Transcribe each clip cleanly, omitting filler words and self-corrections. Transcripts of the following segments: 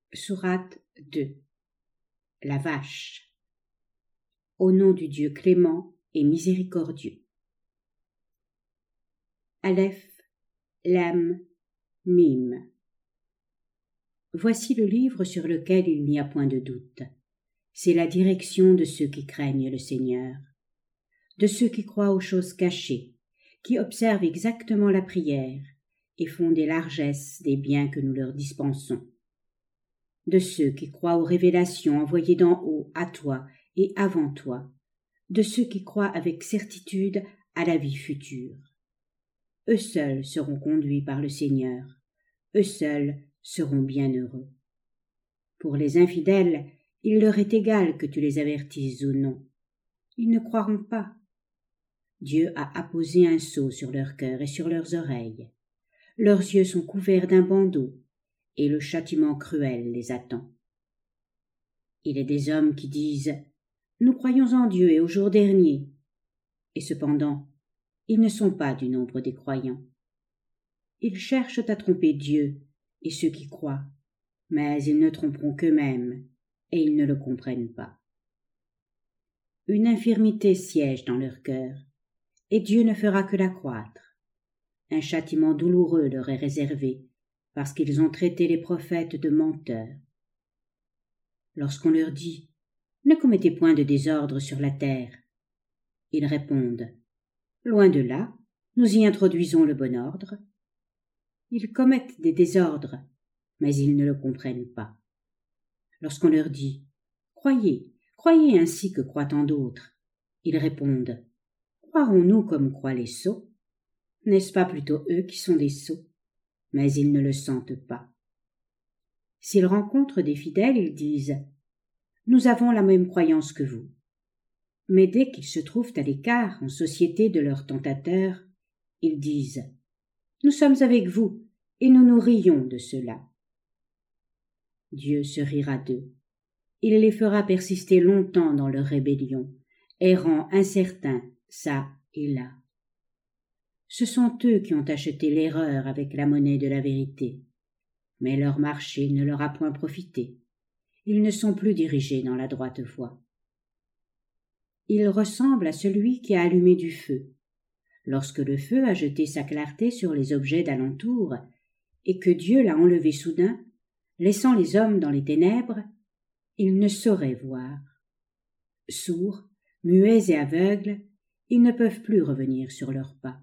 Sourate 2. La vache. Au nom du Dieu clément et miséricordieux. Aleph, Lam, Mim. Voici le livre sur lequel il n'y a point de doute. C'est la direction de ceux qui craignent le Seigneur, de ceux qui croient aux choses cachées, qui observent exactement la prière et font des largesses des biens que nous leur dispensons, de ceux qui croient aux révélations envoyées d'en haut à toi et avant toi, de ceux qui croient avec certitude à la vie future. Eux seuls seront conduits par le Seigneur, eux seuls seront bienheureux. Pour les infidèles, il leur est égal que tu les avertisses ou non. Ils ne croiront pas. Dieu a apposé un sceau sur leur cœur et sur leurs oreilles. Leurs yeux sont couverts d'un bandeau, et le châtiment cruel les attend. Il est des hommes qui disent « Nous croyons en Dieu et au jour dernier », et cependant, ils ne sont pas du nombre des croyants. Ils cherchent à tromper Dieu et ceux qui croient, mais ils ne tromperont qu'eux-mêmes, et ils ne le comprennent pas. Une infirmité siège dans leur cœur, et Dieu ne fera que l'accroître. Un châtiment douloureux leur est réservé, parce qu'ils ont traité les prophètes de menteurs. Lorsqu'on leur dit « Ne commettez point de désordre sur la terre », ils répondent « Loin de là, nous y introduisons le bon ordre ». Ils commettent des désordres, mais ils ne le comprennent pas. Lorsqu'on leur dit « Croyez, croyez ainsi que croient tant d'autres », ils répondent « Croirons-nous comme croient les sots ? N'est-ce pas plutôt eux qui sont des sots ?» Mais ils ne le sentent pas. S'ils rencontrent des fidèles, ils disent « Nous avons la même croyance que vous ». Mais dès qu'ils se trouvent à l'écart en société de leurs tentateurs, ils disent « Nous sommes avec vous et nous nous rions de cela ». Dieu se rira d'eux. Il les fera persister longtemps dans leur rébellion, errant incertains çà et là. Ce sont eux qui ont acheté l'erreur avec la monnaie de la vérité. Mais leur marché ne leur a point profité. Ils ne sont plus dirigés dans la droite voie. Ils ressemblent à celui qui a allumé du feu. Lorsque le feu a jeté sa clarté sur les objets d'alentour, et que Dieu l'a enlevé soudain, laissant les hommes dans les ténèbres, ils ne sauraient voir. Sourds, muets et aveugles, ils ne peuvent plus revenir sur leurs pas.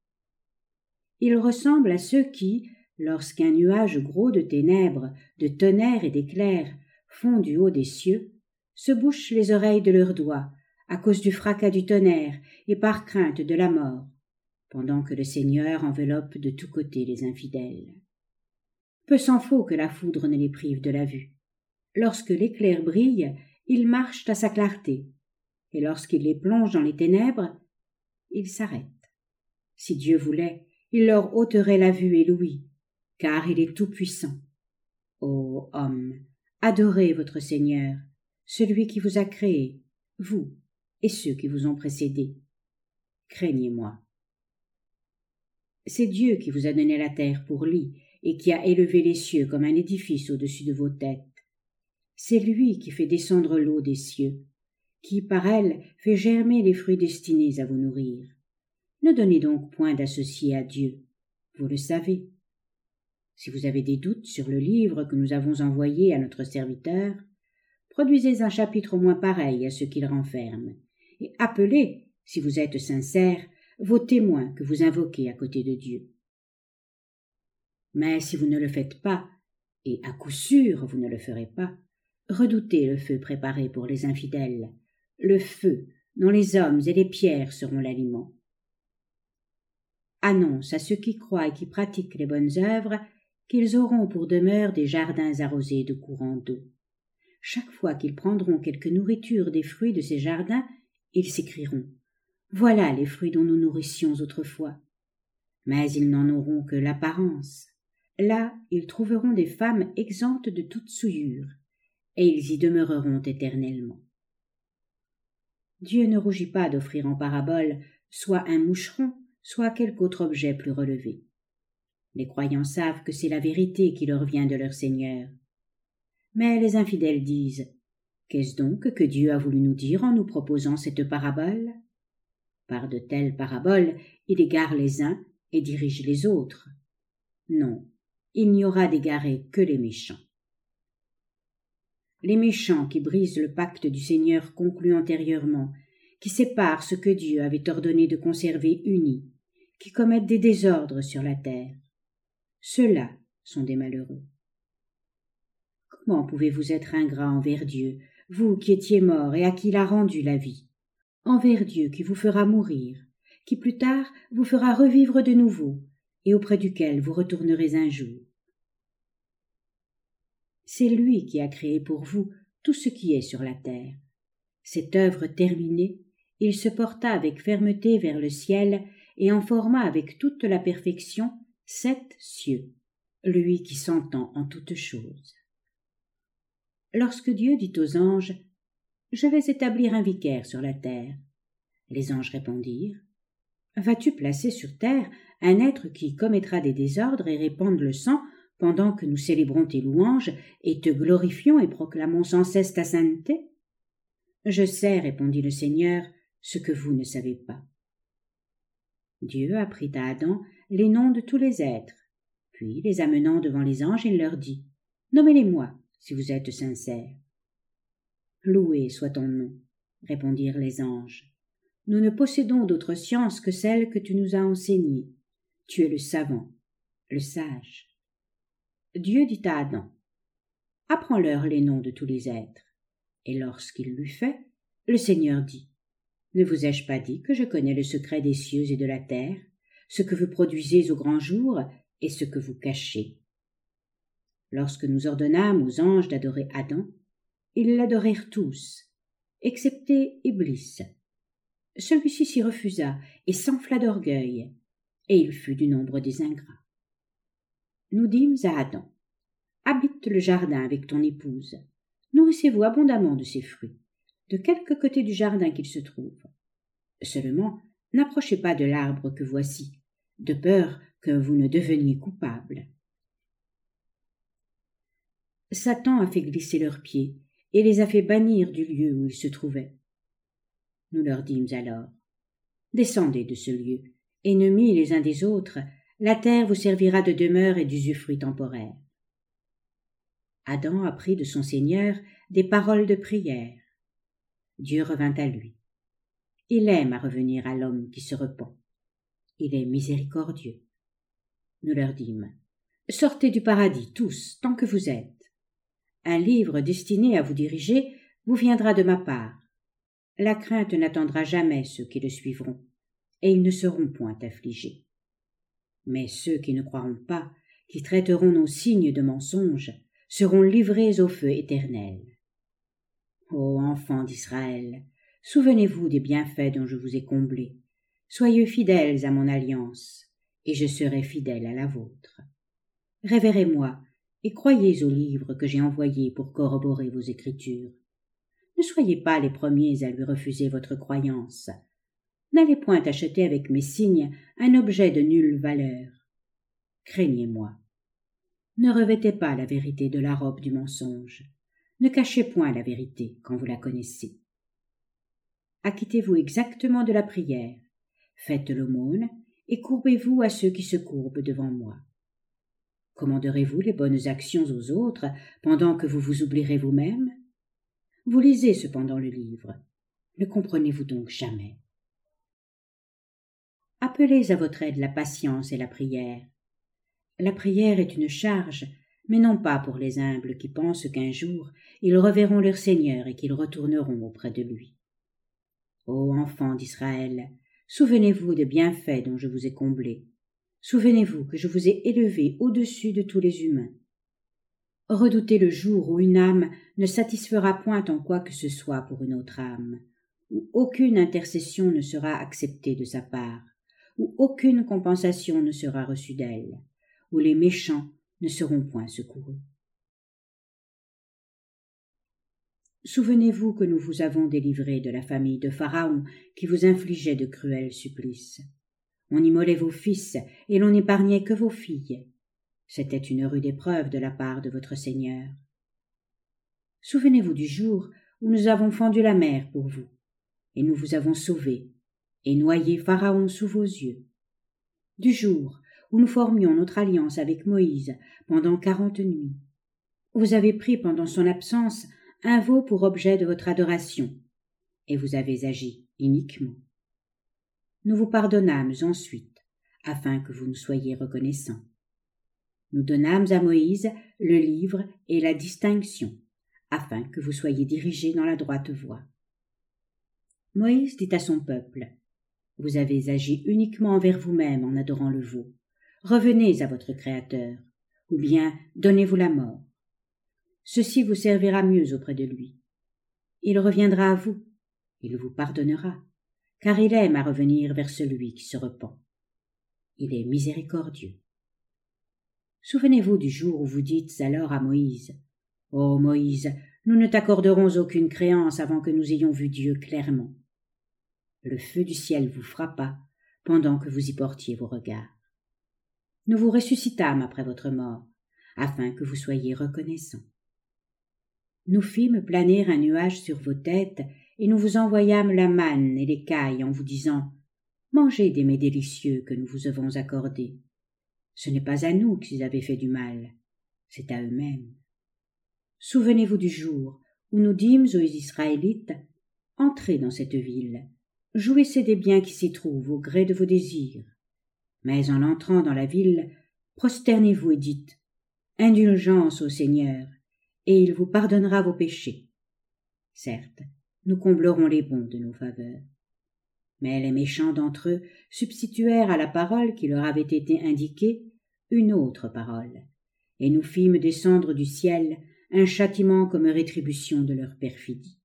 Ils ressemblent à ceux qui, lorsqu'un nuage gros de ténèbres, de tonnerre et d'éclairs fond du haut des cieux, se bouchent les oreilles de leurs doigts à cause du fracas du tonnerre et par crainte de la mort, pendant que le Seigneur enveloppe de tous côtés les infidèles. Peu s'en faut que la foudre ne les prive de la vue. Lorsque l'éclair brille, ils marchent à sa clarté, et lorsqu'il les plonge dans les ténèbres, ils s'arrêtent. Si Dieu voulait, il leur ôterait la vue et l'ouïe, car il est tout-puissant. Ô hommes, adorez votre Seigneur, celui qui vous a créé, vous et ceux qui vous ont précédés. Craignez-moi. C'est Dieu qui vous a donné la terre pour lit et qui a élevé les cieux comme un édifice au-dessus de vos têtes. C'est lui qui fait descendre l'eau des cieux, qui par elle fait germer les fruits destinés à vous nourrir. Ne donnez donc point d'associé à Dieu, vous le savez. Si vous avez des doutes sur le livre que nous avons envoyé à notre serviteur, produisez un chapitre au moins pareil à ce qu'il renferme, et appelez, si vous êtes sincères, vos témoins que vous invoquez à côté de Dieu. Mais si vous ne le faites pas, et à coup sûr vous ne le ferez pas, redoutez le feu préparé pour les infidèles, le feu dont les hommes et les pierres seront l'aliment. Annonce à ceux qui croient et qui pratiquent les bonnes œuvres qu'ils auront pour demeure des jardins arrosés de courants d'eau. Chaque fois qu'ils prendront quelque nourriture des fruits de ces jardins, ils s'écrieront « Voilà les fruits dont nous nourrissions autrefois ». Mais ils n'en auront que l'apparence. Là, ils trouveront des femmes exemptes de toute souillure, et ils y demeureront éternellement. Dieu ne rougit pas d'offrir en parabole soit un moucheron, soit quelque autre objet plus relevé. Les croyants savent que c'est la vérité qui leur vient de leur Seigneur. Mais les infidèles disent « Qu'est-ce donc que Dieu a voulu nous dire en nous proposant cette parabole ?» Par de telles paraboles, il égare les uns et dirige les autres. Non, il n'y aura d'égarés que les méchants. Les méchants qui brisent le pacte du Seigneur conclu antérieurement, qui séparent ce que Dieu avait ordonné de conserver uni, qui commettent des désordres sur la terre. Ceux-là sont des malheureux. Comment pouvez-vous être ingrat envers Dieu, vous qui étiez mort et à qui il a rendu la vie, envers Dieu qui vous fera mourir, qui plus tard vous fera revivre de nouveau, et auprès duquel vous retournerez un jour? C'est lui qui a créé pour vous tout ce qui est sur la terre. Cette œuvre terminée, il se porta avec fermeté vers le ciel et en forma avec toute la perfection 7 cieux, lui qui s'entend en toutes choses. Lorsque Dieu dit aux anges « Je vais établir un vicaire sur la terre », les anges répondirent « Vas-tu placer sur terre un être qui commettra des désordres et répande le sang pendant que nous célébrons tes louanges et te glorifions et proclamons sans cesse ta sainteté? » Je sais, répondit le Seigneur, ce que vous ne savez pas. Dieu apprit à Adam les noms de tous les êtres, puis les amenant devant les anges, il leur dit « Nommez-les-moi, si vous êtes sincères. » « Loué soit ton nom, répondirent les anges. Nous ne possédons d'autre science que celle que tu nous as enseignée. Tu es le savant, le sage. Dieu dit à Adam « Apprends-leur les noms de tous les êtres. » Et lorsqu'il l'eut fait, le Seigneur dit « Ne vous ai-je pas dit que je connais le secret des cieux et de la terre, ce que vous produisez au grand jour et ce que vous cachez ?» Lorsque nous ordonnâmes aux anges d'adorer Adam, ils l'adorèrent tous, excepté Iblis. Celui-ci s'y refusa et s'enfla d'orgueil, et il fut du nombre des ingrats. Nous dîmes à Adam « Habite le jardin avec ton épouse, nourrissez-vous abondamment de ses fruits, de quelque côté du jardin qu'il se trouve. Seulement, n'approchez pas de l'arbre que voici, de peur que vous ne deveniez coupables. » Satan a fait glisser leurs pieds et les a fait bannir du lieu où ils se trouvaient. Nous leur dîmes alors « Descendez de ce lieu, ennemis les uns des autres, la terre vous servira de demeure et d'usufruit temporaire. » Adam apprit de son Seigneur des paroles de prière. Dieu revint à lui. Il aime à revenir à l'homme qui se repent. Il est miséricordieux. Nous leur dîmes « Sortez du paradis, tous, tant que vous êtes. Un livre destiné à vous diriger vous viendra de ma part. La crainte n'attendra jamais ceux qui le suivront, et ils ne seront point affligés. Mais ceux qui ne croiront pas, qui traiteront nos signes de mensonges, seront livrés au feu éternel. Ô enfants d'Israël, souvenez-vous des bienfaits dont je vous ai comblés. Soyez fidèles à mon alliance, et je serai fidèle à la vôtre. Révérez-moi et croyez au livre que j'ai envoyé pour corroborer vos écritures. Ne soyez pas les premiers à lui refuser votre croyance. N'allez point acheter avec mes signes un objet de nulle valeur. Craignez-moi. Ne revêtez pas la vérité de la robe du mensonge. Ne cachez point la vérité quand vous la connaissez. Acquittez-vous exactement de la prière. Faites l'aumône et courbez-vous à ceux qui se courbent devant moi. Commanderez-vous les bonnes actions aux autres pendant que vous vous oublierez vous-même? Vous lisez cependant le livre. Ne comprenez-vous donc jamais? Appelez à votre aide la patience et la prière. La prière est une charge, mais non pas pour les humbles qui pensent qu'un jour ils reverront leur Seigneur et qu'ils retourneront auprès de lui. Ô enfants d'Israël, souvenez-vous des bienfaits dont je vous ai comblés. Souvenez-vous que je vous ai élevés au-dessus de tous les humains. Redoutez le jour où une âme ne satisfera point en quoi que ce soit pour une autre âme, où aucune intercession ne sera acceptée de sa part, où aucune compensation ne sera reçue d'elle, où les méchants ne seront point secourus. Souvenez-vous que nous vous avons délivré de la famille de Pharaon qui vous infligeait de cruels supplices. On immolait vos fils et l'on n'épargnait que vos filles. C'était une rude épreuve de la part de votre Seigneur. Souvenez-vous du jour où nous avons fendu la mer pour vous, et nous vous avons sauvés, et noyé Pharaon sous vos yeux. Du jour où nous formions notre alliance avec Moïse pendant 40 nuits. Vous avez pris pendant son absence un veau pour objet de votre adoration, et vous avez agi iniquement. Nous vous pardonnâmes ensuite, afin que vous nous soyez reconnaissants. Nous donnâmes à Moïse le livre et la distinction, afin que vous soyez dirigés dans la droite voie. Moïse dit à son peuple, « Vous avez agi uniquement envers vous-même en adorant le veau. Revenez à votre Créateur, ou bien donnez-vous la mort. Ceci vous servira mieux auprès de lui. Il reviendra à vous, il vous pardonnera, car il aime à revenir vers celui qui se repent. Il est miséricordieux. » Souvenez-vous du jour où vous dites alors à Moïse, « Ô Moïse, nous ne t'accorderons aucune créance avant que nous ayons vu Dieu clairement. » Le feu du ciel vous frappa pendant que vous y portiez vos regards. Nous vous ressuscitâmes après votre mort, afin que vous soyez reconnaissants. Nous fîmes planer un nuage sur vos têtes, et nous vous envoyâmes la manne et l'écaille en vous disant « Mangez des mets délicieux que nous vous avons accordés. Ce n'est pas à nous qu'ils avaient fait du mal, c'est à eux-mêmes. Souvenez-vous du jour où nous dîmes aux Israélites « Entrez dans cette ville, jouissez des biens qui s'y trouvent au gré de vos désirs. Mais en entrant dans la ville, prosternez-vous et dites « Indulgence au Seigneur, et il vous pardonnera vos péchés. » Certes, nous comblerons les bons de nos faveurs. Mais les méchants d'entre eux substituèrent à la parole qui leur avait été indiquée une autre parole, et nous fîmes descendre du ciel un châtiment comme rétribution de leur perfidie.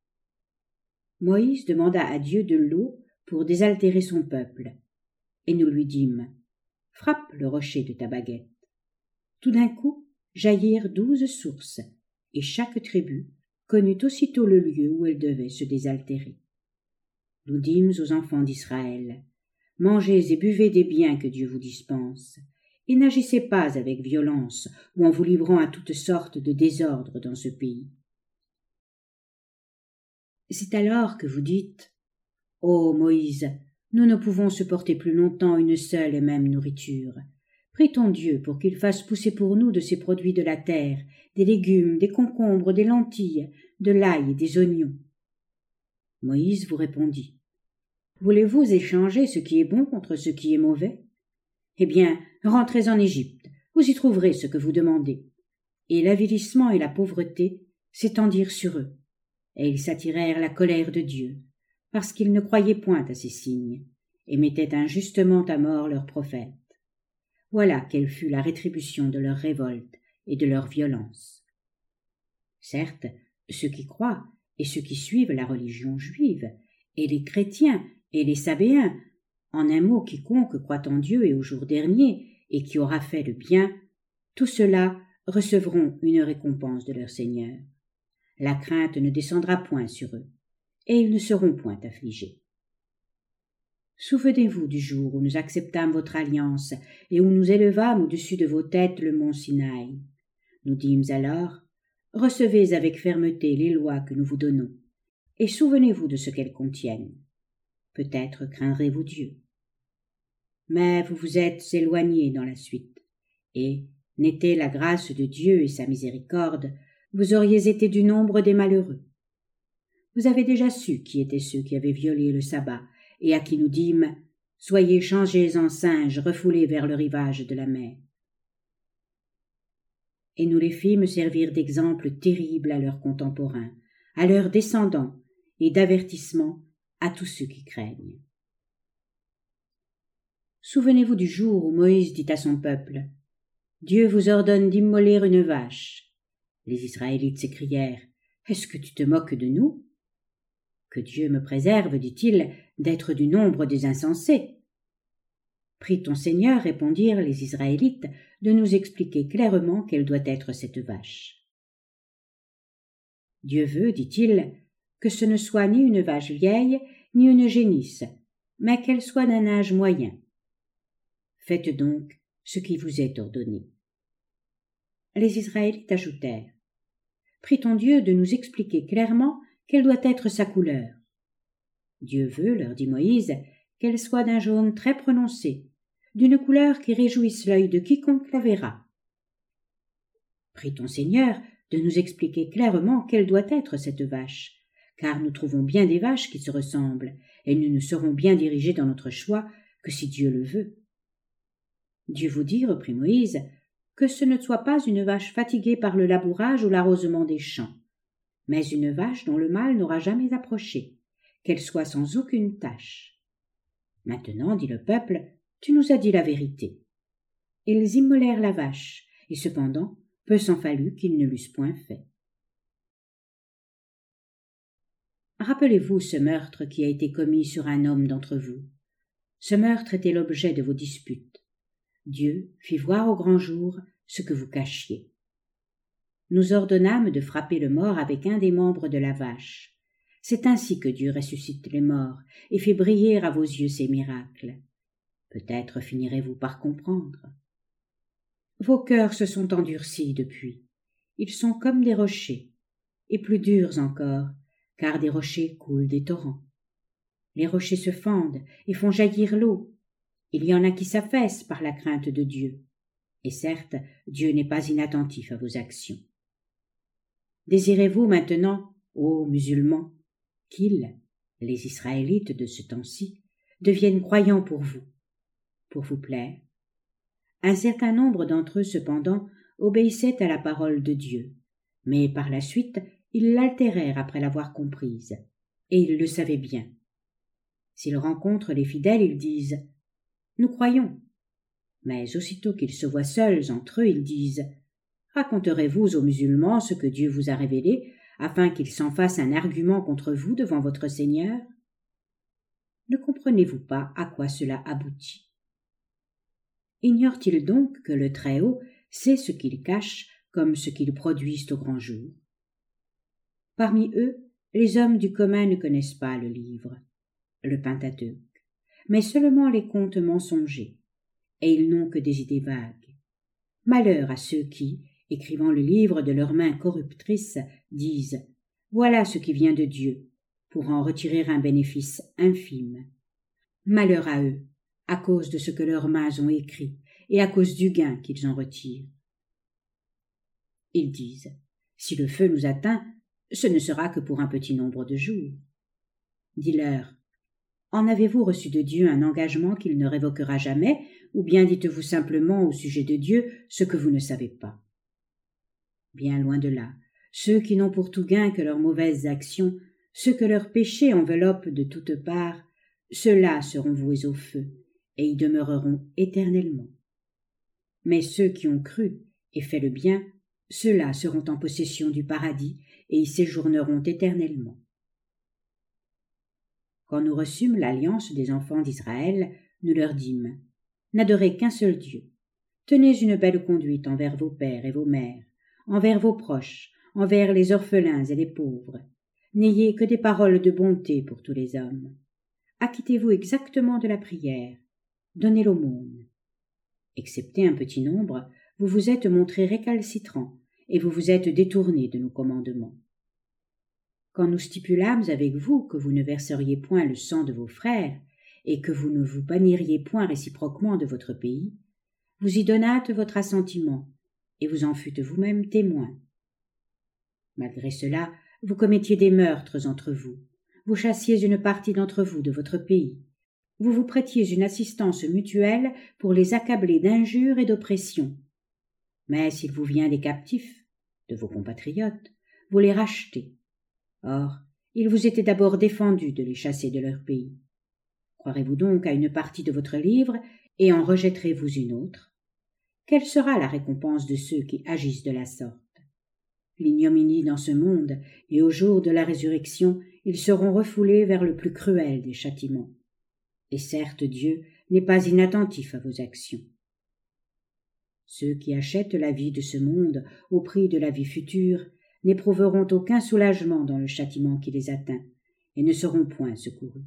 Moïse demanda à Dieu de l'eau pour désaltérer son peuple, et nous lui dîmes « Frappe le rocher de ta baguette. » Tout d'un coup jaillirent 12 sources, et chaque tribu connut aussitôt le lieu où elle devait se désaltérer. Nous dîmes aux enfants d'Israël, « Mangez et buvez des biens que Dieu vous dispense, et n'agissez pas avec violence ou en vous livrant à toutes sortes de désordres dans ce pays. » C'est alors que vous dites « Ô Moïse, nous ne pouvons supporter plus longtemps une seule et même nourriture. Prie ton Dieu pour qu'il fasse pousser pour nous de ces produits de la terre, des légumes, des concombres, des lentilles, de l'ail et des oignons. » Moïse vous répondit « Voulez-vous échanger ce qui est bon contre ce qui est mauvais? Eh bien, rentrez en Égypte, vous y trouverez ce que vous demandez. » Et l'avilissement et la pauvreté s'étendirent sur eux, et ils s'attirèrent la colère de Dieu, parce qu'ils ne croyaient point à ces signes, et mettaient injustement à mort leurs prophètes. Voilà quelle fut la rétribution de leur révolte et de leur violence. Certes, ceux qui croient et ceux qui suivent la religion juive, et les chrétiens et les sabéens, en un mot quiconque croit en Dieu et au jour dernier, et qui aura fait le bien, tous ceux-là recevront une récompense de leur Seigneur. La crainte ne descendra point sur eux, et ils ne seront point affligés. Souvenez-vous du jour où nous acceptâmes votre alliance et où nous élevâmes au-dessus de vos têtes le mont Sinaï. Nous dîmes alors « Recevez avec fermeté les lois que nous vous donnons, et souvenez-vous de ce qu'elles contiennent. Peut-être craindrez-vous Dieu. » Mais vous vous êtes éloignés dans la suite, et, n'était la grâce de Dieu et sa miséricorde, vous auriez été du nombre des malheureux. Vous avez déjà su qui étaient ceux qui avaient violé le sabbat, et à qui nous dîmes « Soyez changés en singes refoulés vers le rivage de la mer. » Et nous les fîmes servir d'exemple terrible à leurs contemporains, à leurs descendants, et d'avertissement à tous ceux qui craignent. Souvenez-vous du jour où Moïse dit à son peuple « Dieu vous ordonne d'immoler une vache. » Les Israélites s'écrièrent « Est-ce que tu te moques de nous ?» « Que Dieu me préserve, dit-il, d'être du nombre des insensés. » « Prie ton Seigneur, répondirent les Israélites, de nous expliquer clairement quelle doit être cette vache. Dieu veut, dit-il, que ce ne soit ni une vache vieille, ni une génisse, mais qu'elle soit d'un âge moyen. Faites donc ce qui vous est ordonné. Les Israélites ajoutèrent prie-t-on Dieu de nous expliquer clairement quelle doit être sa couleur. Dieu veut, leur dit Moïse, qu'elle soit d'un jaune très prononcé, d'une couleur qui réjouisse l'œil de quiconque la verra. Prie ton Seigneur de nous expliquer clairement quelle doit être cette vache, car nous trouvons bien des vaches qui se ressemblent, et nous ne serons bien dirigés dans notre choix que si Dieu le veut. Dieu vous dit, reprit Moïse, que ce ne soit pas une vache fatiguée par le labourage ou l'arrosement des champs, mais une vache dont le mâle n'aura jamais approché, qu'elle soit sans aucune tache. Maintenant, dit le peuple, tu nous as dit la vérité. Ils immolèrent la vache, et cependant, peu s'en fallut qu'ils ne l'eussent point fait. Rappelez-vous ce meurtre qui a été commis sur un homme d'entre vous. Ce meurtre était l'objet de vos disputes. Dieu fit voir au grand jour ce que vous cachiez. Nous ordonnâmes de frapper le mort avec un des membres de la vache. C'est ainsi que Dieu ressuscite les morts et fait briller à vos yeux ses miracles. Peut-être finirez-vous par comprendre. Vos cœurs se sont endurcis depuis. Ils sont comme des rochers, et plus durs encore, car des rochers coulent des torrents. Les rochers se fendent et font jaillir l'eau. Il y en a qui s'affaissent par la crainte de Dieu. Et certes, Dieu n'est pas inattentif à vos actions. Désirez-vous maintenant, ô musulmans, qu'ils, les Israélites de ce temps-ci, deviennent croyants pour vous plaire? Un certain nombre d'entre eux, cependant, obéissaient à la parole de Dieu, mais par la suite, ils l'altérèrent après l'avoir comprise, et ils le savaient bien. S'ils rencontrent les fidèles, ils disent « Nous croyons ». Mais aussitôt qu'ils se voient seuls entre eux, ils disent « Raconterez-vous aux musulmans ce que Dieu vous a révélé, afin qu'ils s'en fassent un argument contre vous devant votre Seigneur ?» Ne comprenez-vous pas à quoi cela aboutit? Ignore-t-il donc que le Très-Haut sait ce qu'ils cachent comme ce qu'ils produisent au grand jour? Parmi eux, les hommes du commun ne connaissent pas le livre, le Pentateuque, mais seulement les contes mensongers, et ils n'ont que des idées vagues. Malheur à ceux qui, écrivant le livre de leurs mains corruptrices, disent « Voilà ce qui vient de Dieu », pour en retirer un bénéfice infime. Malheur à eux, à cause de ce que leurs mains ont écrit, et à cause du gain qu'ils en retirent. Ils disent « Si le feu nous atteint, ce ne sera que pour un petit nombre de jours. » Dis-leur « En avez-vous reçu de Dieu un engagement qu'il ne révoquera jamais, ou bien dites-vous simplement au sujet de Dieu ce que vous ne savez pas? » Bien loin de là, ceux qui n'ont pour tout gain que leurs mauvaises actions, ceux que leurs péchés enveloppent de toutes parts, ceux-là seront voués au feu, et y demeureront éternellement. Mais ceux qui ont cru et fait le bien, ceux-là seront en possession du paradis et y séjourneront éternellement. Quand nous reçûmes l'alliance des enfants d'Israël, nous leur dîmes « N'adorez qu'un seul Dieu. Tenez une belle conduite envers vos pères et vos mères, envers vos proches, envers les orphelins et les pauvres. N'ayez que des paroles de bonté pour tous les hommes. Acquittez-vous exactement de la prière. Donnez l'aumône. Excepté un petit nombre, vous vous êtes montrés récalcitrants et vous vous êtes détournés de nos commandements. Quand nous stipulâmes avec vous que vous ne verseriez point le sang de vos frères et que vous ne vous banniriez point réciproquement de votre pays, vous y donnâtes votre assentiment et vous en fûtes vous-même témoins. Malgré cela, vous commettiez des meurtres entre vous, vous chassiez une partie d'entre vous de votre pays, vous vous prêtiez une assistance mutuelle pour les accabler d'injures et d'oppressions. Mais s'il vous vient des captifs, de vos compatriotes, vous les rachetez. Or, il vous était d'abord défendu de les chasser de leur pays. Croirez-vous donc à une partie de votre livre et en rejetterez-vous une autre? Quelle sera la récompense de ceux qui agissent de la sorte? L'ignominie dans ce monde, et au jour de la résurrection, ils seront refoulés vers le plus cruel des châtiments. Et certes, Dieu n'est pas inattentif à vos actions. Ceux qui achètent la vie de ce monde au prix de la vie future n'éprouveront aucun soulagement dans le châtiment qui les atteint, et ne seront point secourus.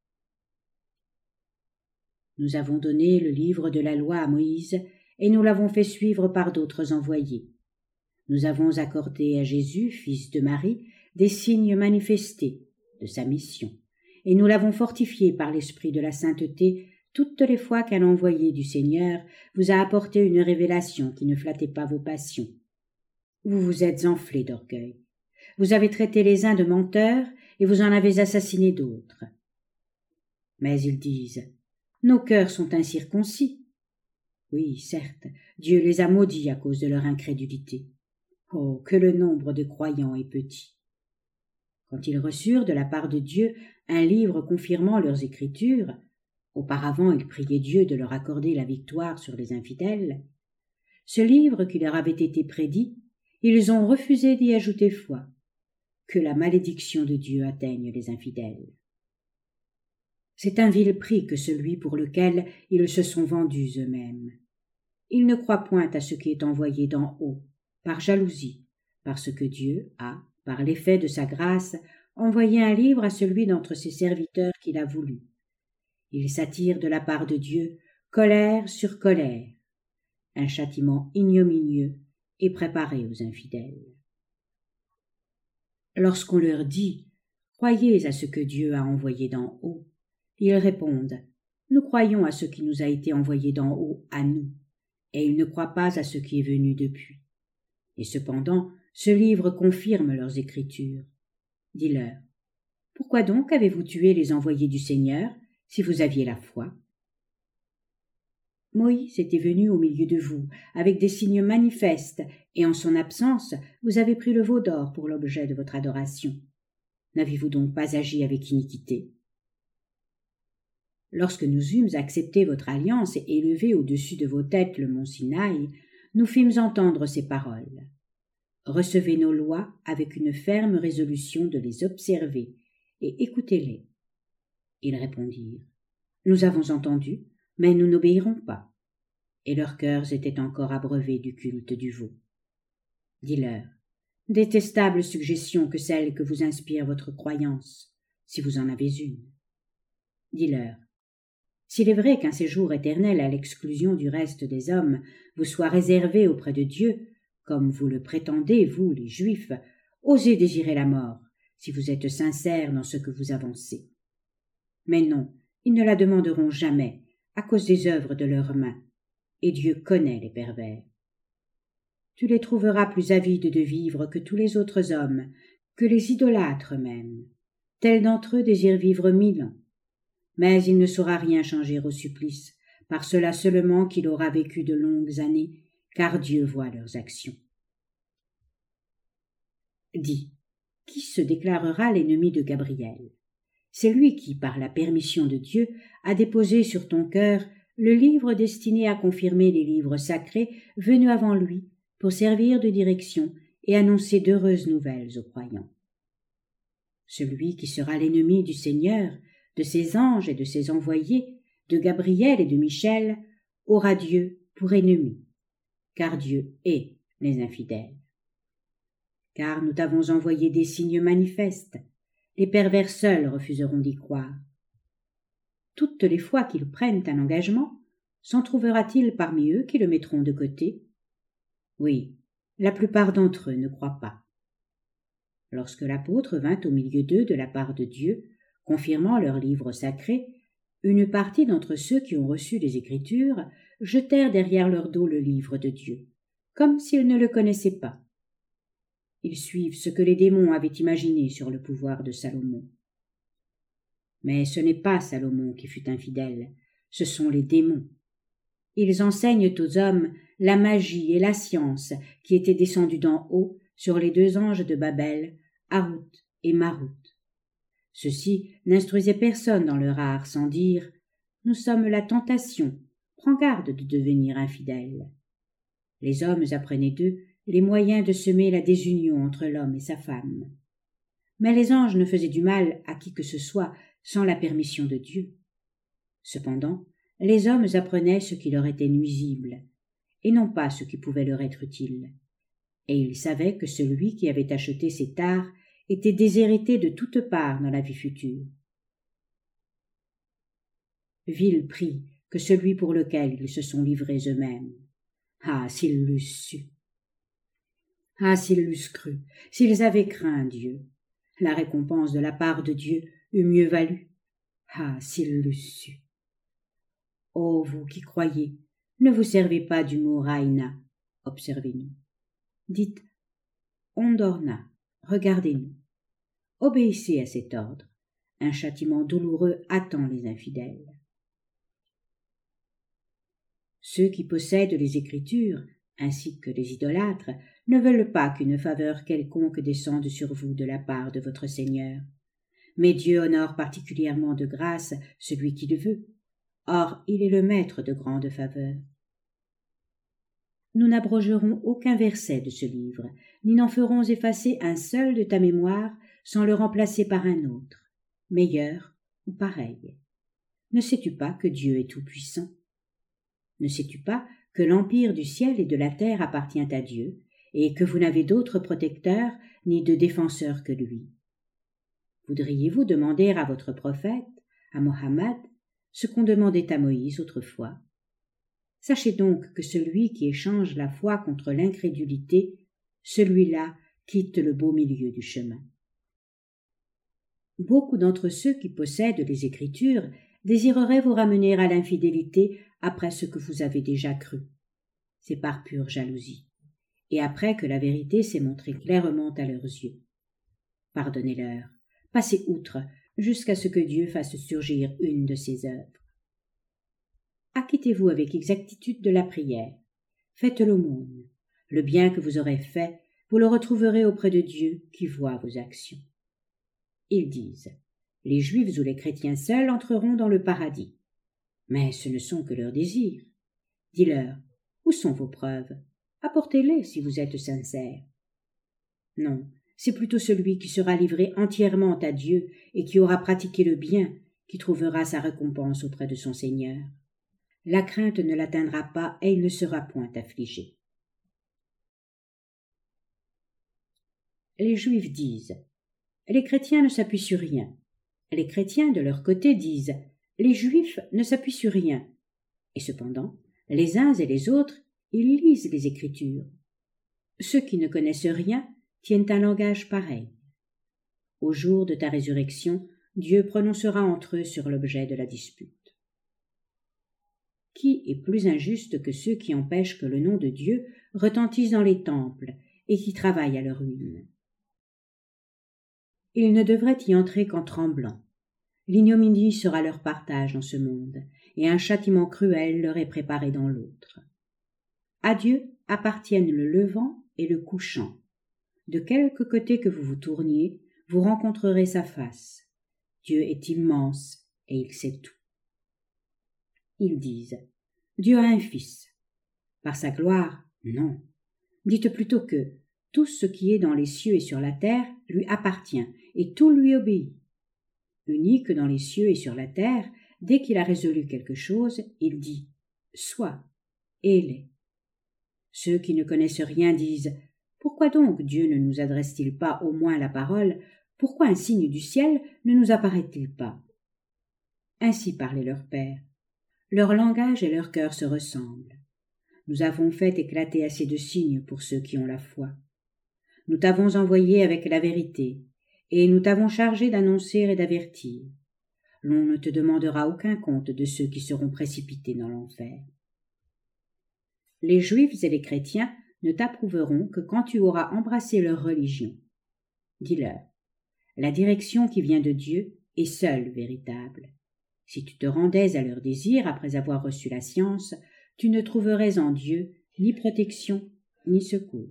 Nous avons donné le livre de la loi à Moïse, et nous l'avons fait suivre par d'autres envoyés. Nous avons accordé à Jésus, fils de Marie, des signes manifestés de sa mission, et nous l'avons fortifié par l'esprit de la sainteté toutes les fois qu'un envoyé du Seigneur vous a apporté une révélation qui ne flattait pas vos passions. Vous vous êtes enflés d'orgueil. Vous avez traité les uns de menteurs et vous en avez assassiné d'autres. Mais ils disent « Nos cœurs sont incirconcis. » Oui, certes, Dieu les a maudits à cause de leur incrédulité. Oh, que le nombre de croyants est petit. Quand ils reçurent de la part de Dieu un livre confirmant leurs écritures, auparavant ils priaient Dieu de leur accorder la victoire sur les infidèles, ce livre qui leur avait été prédit, ils ont refusé d'y ajouter foi. Que la malédiction de Dieu atteigne les infidèles. C'est un vil prix que celui pour lequel ils se sont vendus eux-mêmes. Ils ne croient point à ce qui est envoyé d'en haut, par jalousie, parce que Dieu a, par l'effet de sa grâce, envoyé un livre à celui d'entre ses serviteurs qu'il a voulu. Il s'attire de la part de Dieu colère sur colère. Un châtiment ignominieux est préparé aux infidèles. Lorsqu'on leur dit « Croyez à ce que Dieu a envoyé d'en haut », ils répondent « Nous croyons à ce qui nous a été envoyé d'en haut à nous, et ils ne croient pas à ce qui est venu depuis. Et cependant, ce livre confirme leurs écritures. Dis-leur « Pourquoi donc avez-vous tué les envoyés du Seigneur, si vous aviez la foi ?» Moïse était venu au milieu de vous, avec des signes manifestes, et en son absence, vous avez pris le veau d'or pour l'objet de votre adoration. N'avez-vous donc pas agi avec iniquité? Lorsque nous eûmes accepté votre alliance et élevé au-dessus de vos têtes le mont Sinaï, nous fîmes entendre ces paroles. Recevez nos lois avec une ferme résolution de les observer, et écoutez-les. Ils répondirent, nous avons entendu, mais nous n'obéirons pas. Et leurs cœurs étaient encore abreuvés du culte du veau. Dis-leur, détestable suggestion que celle que vous inspire votre croyance, si vous en avez une. Dis-leur, s'il est vrai qu'un séjour éternel à l'exclusion du reste des hommes vous soit réservé auprès de Dieu, comme vous le prétendez, vous, les Juifs, osez désirer la mort, si vous êtes sincères dans ce que vous avancez. Mais non, ils ne la demanderont jamais, à cause des œuvres de leurs mains, et Dieu connaît les pervers. Tu les trouveras plus avides de vivre que tous les autres hommes, que les idolâtres même. Tel d'entre eux désire vivre 1000 ans. Mais il ne saura rien changer au supplice, par cela seulement qu'il aura vécu de longues années, car Dieu voit leurs actions. Dis, qui se déclarera l'ennemi de Gabriel? C'est lui qui, par la permission de Dieu, a déposé sur ton cœur le livre destiné à confirmer les livres sacrés venus avant lui, pour servir de direction et annoncer d'heureuses nouvelles aux croyants. Celui qui sera l'ennemi du Seigneur, de ses anges et de ses envoyés, de Gabriel et de Michel, aura Dieu pour ennemi, car Dieu hait les infidèles. Car nous t'avons envoyé des signes manifestes, les pervers seuls refuseront d'y croire. Toutes les fois qu'ils prennent un engagement, s'en trouvera-t-il parmi eux qui le mettront de côté? Oui, la plupart d'entre eux ne croient pas. Lorsque l'apôtre vint au milieu d'eux de la part de Dieu, confirmant leur livre sacré, une partie d'entre ceux qui ont reçu les Écritures jetèrent derrière leur dos le livre de Dieu, comme s'ils ne le connaissaient pas. Ils suivent ce que les démons avaient imaginé sur le pouvoir de Salomon. Mais ce n'est pas Salomon qui fut infidèle, ce sont les démons. Ils enseignent aux hommes la magie et la science qui étaient descendues d'en haut sur les 2 anges de Babel, Harout et Marout. Ceux-ci n'instruisaient personne dans leur art sans dire « Nous sommes la tentation, prends garde de devenir infidèle ». Les hommes apprenaient d'eux les moyens de semer la désunion entre l'homme et sa femme. Mais les anges ne faisaient du mal à qui que ce soit sans la permission de Dieu. Cependant, les hommes apprenaient ce qui leur était nuisible, et non pas ce qui pouvait leur être utile. Et ils savaient que celui qui avait acheté cet art était déshérité de toutes parts dans la vie future. Vil prix que celui pour lequel ils se sont livrés eux-mêmes. Ah, s'ils l'eussent su! Ah, s'ils l'eussent cru, s'ils avaient craint Dieu, la récompense de la part de Dieu eût mieux valu. Ah, s'ils l'eussent su. Ô vous qui croyez, ne vous servez pas du mot Raïna, observez-nous. Dites Ondorna, regardez-nous. Obéissez à cet ordre. Un châtiment douloureux attend les infidèles. Ceux qui possèdent les Écritures, ainsi que les idolâtres, ne veulent pas qu'une faveur quelconque descende sur vous de la part de votre Seigneur. Mais Dieu honore particulièrement de grâce celui qui le veut. Or, il est le maître de grandes faveurs. Nous n'abrogerons aucun verset de ce livre, ni n'en ferons effacer un seul de ta mémoire sans le remplacer par un autre, meilleur ou pareil. Ne sais-tu pas que Dieu est tout-puissant? Ne sais-tu pas que l'empire du ciel et de la terre appartient à Dieu, et que vous n'avez d'autre protecteur ni de défenseur que lui? Voudriez-vous demander à votre prophète, à Mohammed, ce qu'on demandait à Moïse autrefois? Sachez donc que celui qui échange la foi contre l'incrédulité, celui-là quitte le beau milieu du chemin. Beaucoup d'entre ceux qui possèdent les Écritures désireraient vous ramener à l'infidélité après ce que vous avez déjà cru. C'est par pure jalousie, et après que la vérité s'est montrée clairement à leurs yeux. Pardonnez-leur, passez outre jusqu'à ce que Dieu fasse surgir une de ses œuvres. Acquittez-vous avec exactitude de la prière, faites l'aumône. Le bien que vous aurez fait, vous le retrouverez auprès de Dieu qui voit vos actions. Ils disent, les Juifs ou les chrétiens seuls entreront dans le paradis. Mais ce ne sont que leurs désirs. Dis-leur, où sont vos preuves? Apportez-les si vous êtes sincères. Non, c'est plutôt celui qui sera livré entièrement à Dieu et qui aura pratiqué le bien qui trouvera sa récompense auprès de son Seigneur. La crainte ne l'atteindra pas et il ne sera point affligé. Les Juifs disent, les chrétiens ne s'appuient sur rien. Les chrétiens, de leur côté, disent, les Juifs ne s'appuient sur rien. Et cependant, les uns et les autres, ils lisent les Écritures. Ceux qui ne connaissent rien tiennent un langage pareil. Au jour de ta résurrection, Dieu prononcera entre eux sur l'objet de la dispute. Qui est plus injuste que ceux qui empêchent que le nom de Dieu retentisse dans les temples et qui travaillent à leur ruine? Ils ne devraient y entrer qu'en tremblant. L'ignominie sera leur partage dans ce monde, et un châtiment cruel leur est préparé dans l'autre. À Dieu appartiennent le levant et le couchant. De quelque côté que vous vous tourniez, vous rencontrerez sa face. Dieu est immense et il sait tout. Ils disent, Dieu a un fils. Par sa gloire, non. Dites plutôt que tout ce qui est dans les cieux et sur la terre lui appartient, et tout lui obéit. Unique dans les cieux et sur la terre, dès qu'il a résolu quelque chose, il dit « Sois » et il est. Ceux qui ne connaissent rien disent « Pourquoi donc Dieu ne nous adresse-t-il pas au moins la parole? Pourquoi un signe du ciel ne nous apparaît-il pas ?» Ainsi parlait leur père. Leur langage et leur cœur se ressemblent. Nous avons fait éclater assez de signes pour ceux qui ont la foi. Nous t'avons envoyé avec la vérité, et nous t'avons chargé d'annoncer et d'avertir. L'on ne te demandera aucun compte de ceux qui seront précipités dans l'enfer. Les Juifs et les chrétiens ne t'approuveront que quand tu auras embrassé leur religion. Dis-leur, la direction qui vient de Dieu est seule véritable. Si tu te rendais à leur désir après avoir reçu la science, tu ne trouverais en Dieu ni protection ni secours.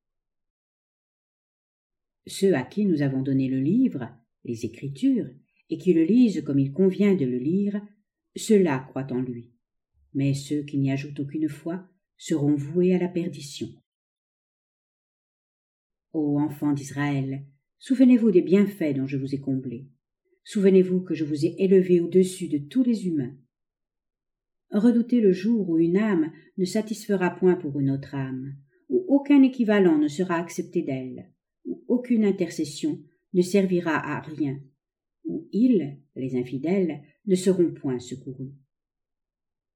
Ceux à qui nous avons donné le livre, les Écritures, et qui le lisent comme il convient de le lire, ceux-là croient en lui. Mais ceux qui n'y ajoutent aucune foi seront voués à la perdition. Ô enfants d'Israël, souvenez-vous des bienfaits dont je vous ai comblés. Souvenez-vous que je vous ai élevés au-dessus de tous les humains. Redoutez le jour où une âme ne satisfera point pour une autre âme, où aucun équivalent ne sera accepté d'elle, où aucune intercession ne servira à rien, où ils, les infidèles, ne seront point secourus.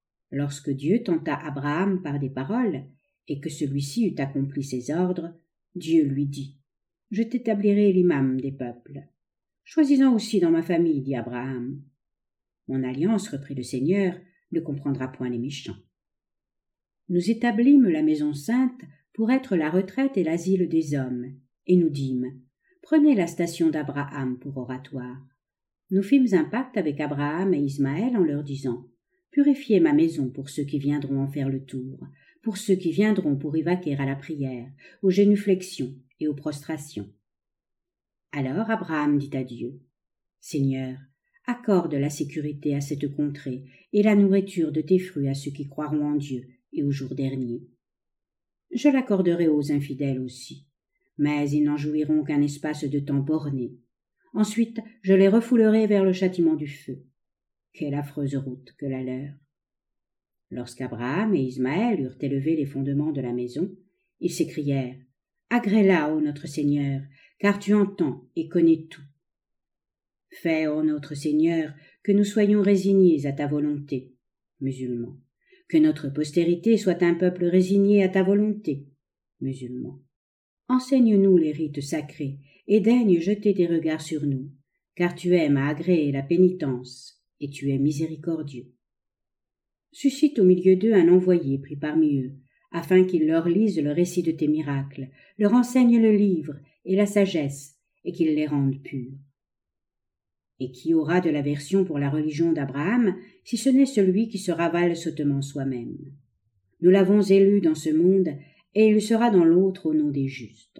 Lorsque Dieu tenta Abraham par des paroles, et que celui-ci eut accompli ses ordres, Dieu lui dit, « Je t'établirai l'imam des peuples. » « Choisis-en aussi dans ma famille, dit Abraham. Mon alliance, reprit le Seigneur, ne comprendra point les méchants. Nous établîmes la maison sainte pour être la retraite et l'asile des hommes, et nous dîmes, prenez la station d'Abraham pour oratoire. Nous fîmes un pacte avec Abraham et Ismaël en leur disant, purifiez ma maison pour ceux qui viendront en faire le tour, pour ceux qui viendront pour y vaquer à la prière, aux génuflexions et aux prostrations. Alors Abraham dit à Dieu, « Seigneur, accorde la sécurité à cette contrée et la nourriture de tes fruits à ceux qui croiront en Dieu et au jour dernier. Je l'accorderai aux infidèles aussi, mais ils n'en jouiront qu'un espace de temps borné. Ensuite, je les refoulerai vers le châtiment du feu. Quelle affreuse route que la leur. » Lorsqu'Abraham et Ismaël eurent élevé les fondements de la maison, ils s'écrièrent, « Agrée-la, ô notre Seigneur, car tu entends et connais tout. Fais, ô notre Seigneur, que nous soyons résignés à ta volonté, musulmans, que notre postérité soit un peuple résigné à ta volonté, musulmans. Enseigne-nous les rites sacrés et daigne jeter des regards sur nous, car tu aimes à agréer la pénitence et tu es miséricordieux. Suscite au milieu d'eux un envoyé pris parmi eux, afin qu'il leur lise le récit de tes miracles, leur enseigne le livre et la sagesse, et qu'il les rende purs. Et qui aura de l'aversion pour la religion d'Abraham, si ce n'est celui qui se ravale sottement soi-même? Nous l'avons élu dans ce monde, et il sera dans l'autre au nom des justes.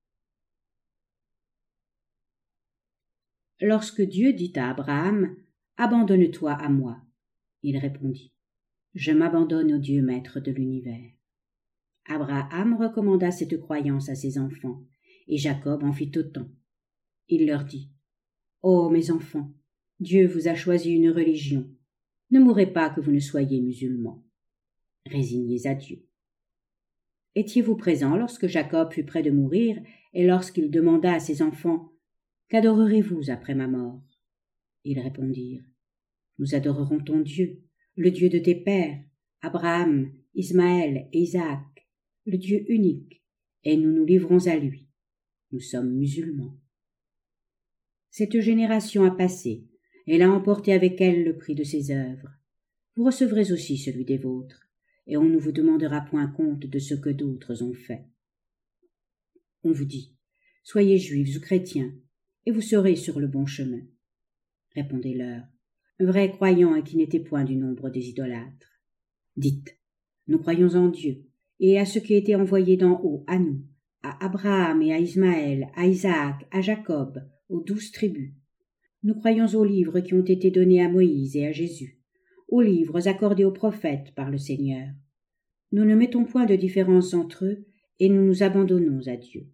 Lorsque Dieu dit à Abraham, « Abandonne-toi à moi », il répondit, « Je m'abandonne au Dieu maître de l'univers. » Abraham recommanda cette croyance à ses enfants, et Jacob en fit autant. Il leur dit, « Ô mes enfants, Dieu vous a choisi une religion. Ne mourrez pas que vous ne soyez musulmans. Résignez à Dieu. » Étiez-vous présents lorsque Jacob fut près de mourir et lorsqu'il demanda à ses enfants, « Qu'adorerez-vous après ma mort ?» Ils répondirent, « Nous adorerons ton Dieu, le Dieu de tes pères, Abraham, Ismaël et Isaac, le Dieu unique, et nous nous livrons à lui. Nous sommes musulmans. » Cette génération a passé, elle a emporté avec elle le prix de ses œuvres. Vous recevrez aussi celui des vôtres, et on ne vous demandera point compte de ce que d'autres ont fait. On vous dit, soyez juifs ou chrétiens, et vous serez sur le bon chemin. Répondez-leur, vrai croyant et qui n'était point du nombre des idolâtres. Dites, nous croyons en Dieu, et à ce qui a été envoyé d'en haut à nous, à Abraham et à Ismaël, à Isaac, à Jacob, aux 12 tribus. Nous croyons aux livres qui ont été donnés à Moïse et à Jésus, aux livres accordés aux prophètes par le Seigneur. Nous ne mettons point de différence entre eux, et nous nous abandonnons à Dieu.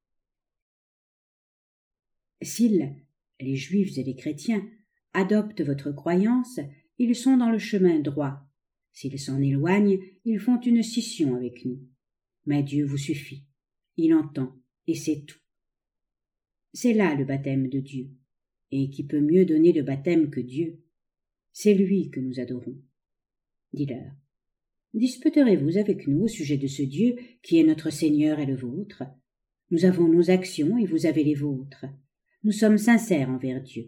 S'ils, les Juifs et les chrétiens, adoptent votre croyance, ils sont dans le chemin droit. S'ils s'en éloignent, ils font une scission avec nous. Mais Dieu vous suffit. Il entend, et c'est tout. C'est là le baptême de Dieu. Et qui peut mieux donner le baptême que Dieu? C'est lui que nous adorons. Dis-leur, disputerez-vous avec nous au sujet de ce Dieu qui est notre Seigneur et le vôtre? Nous avons nos actions et vous avez les vôtres. Nous sommes sincères envers Dieu.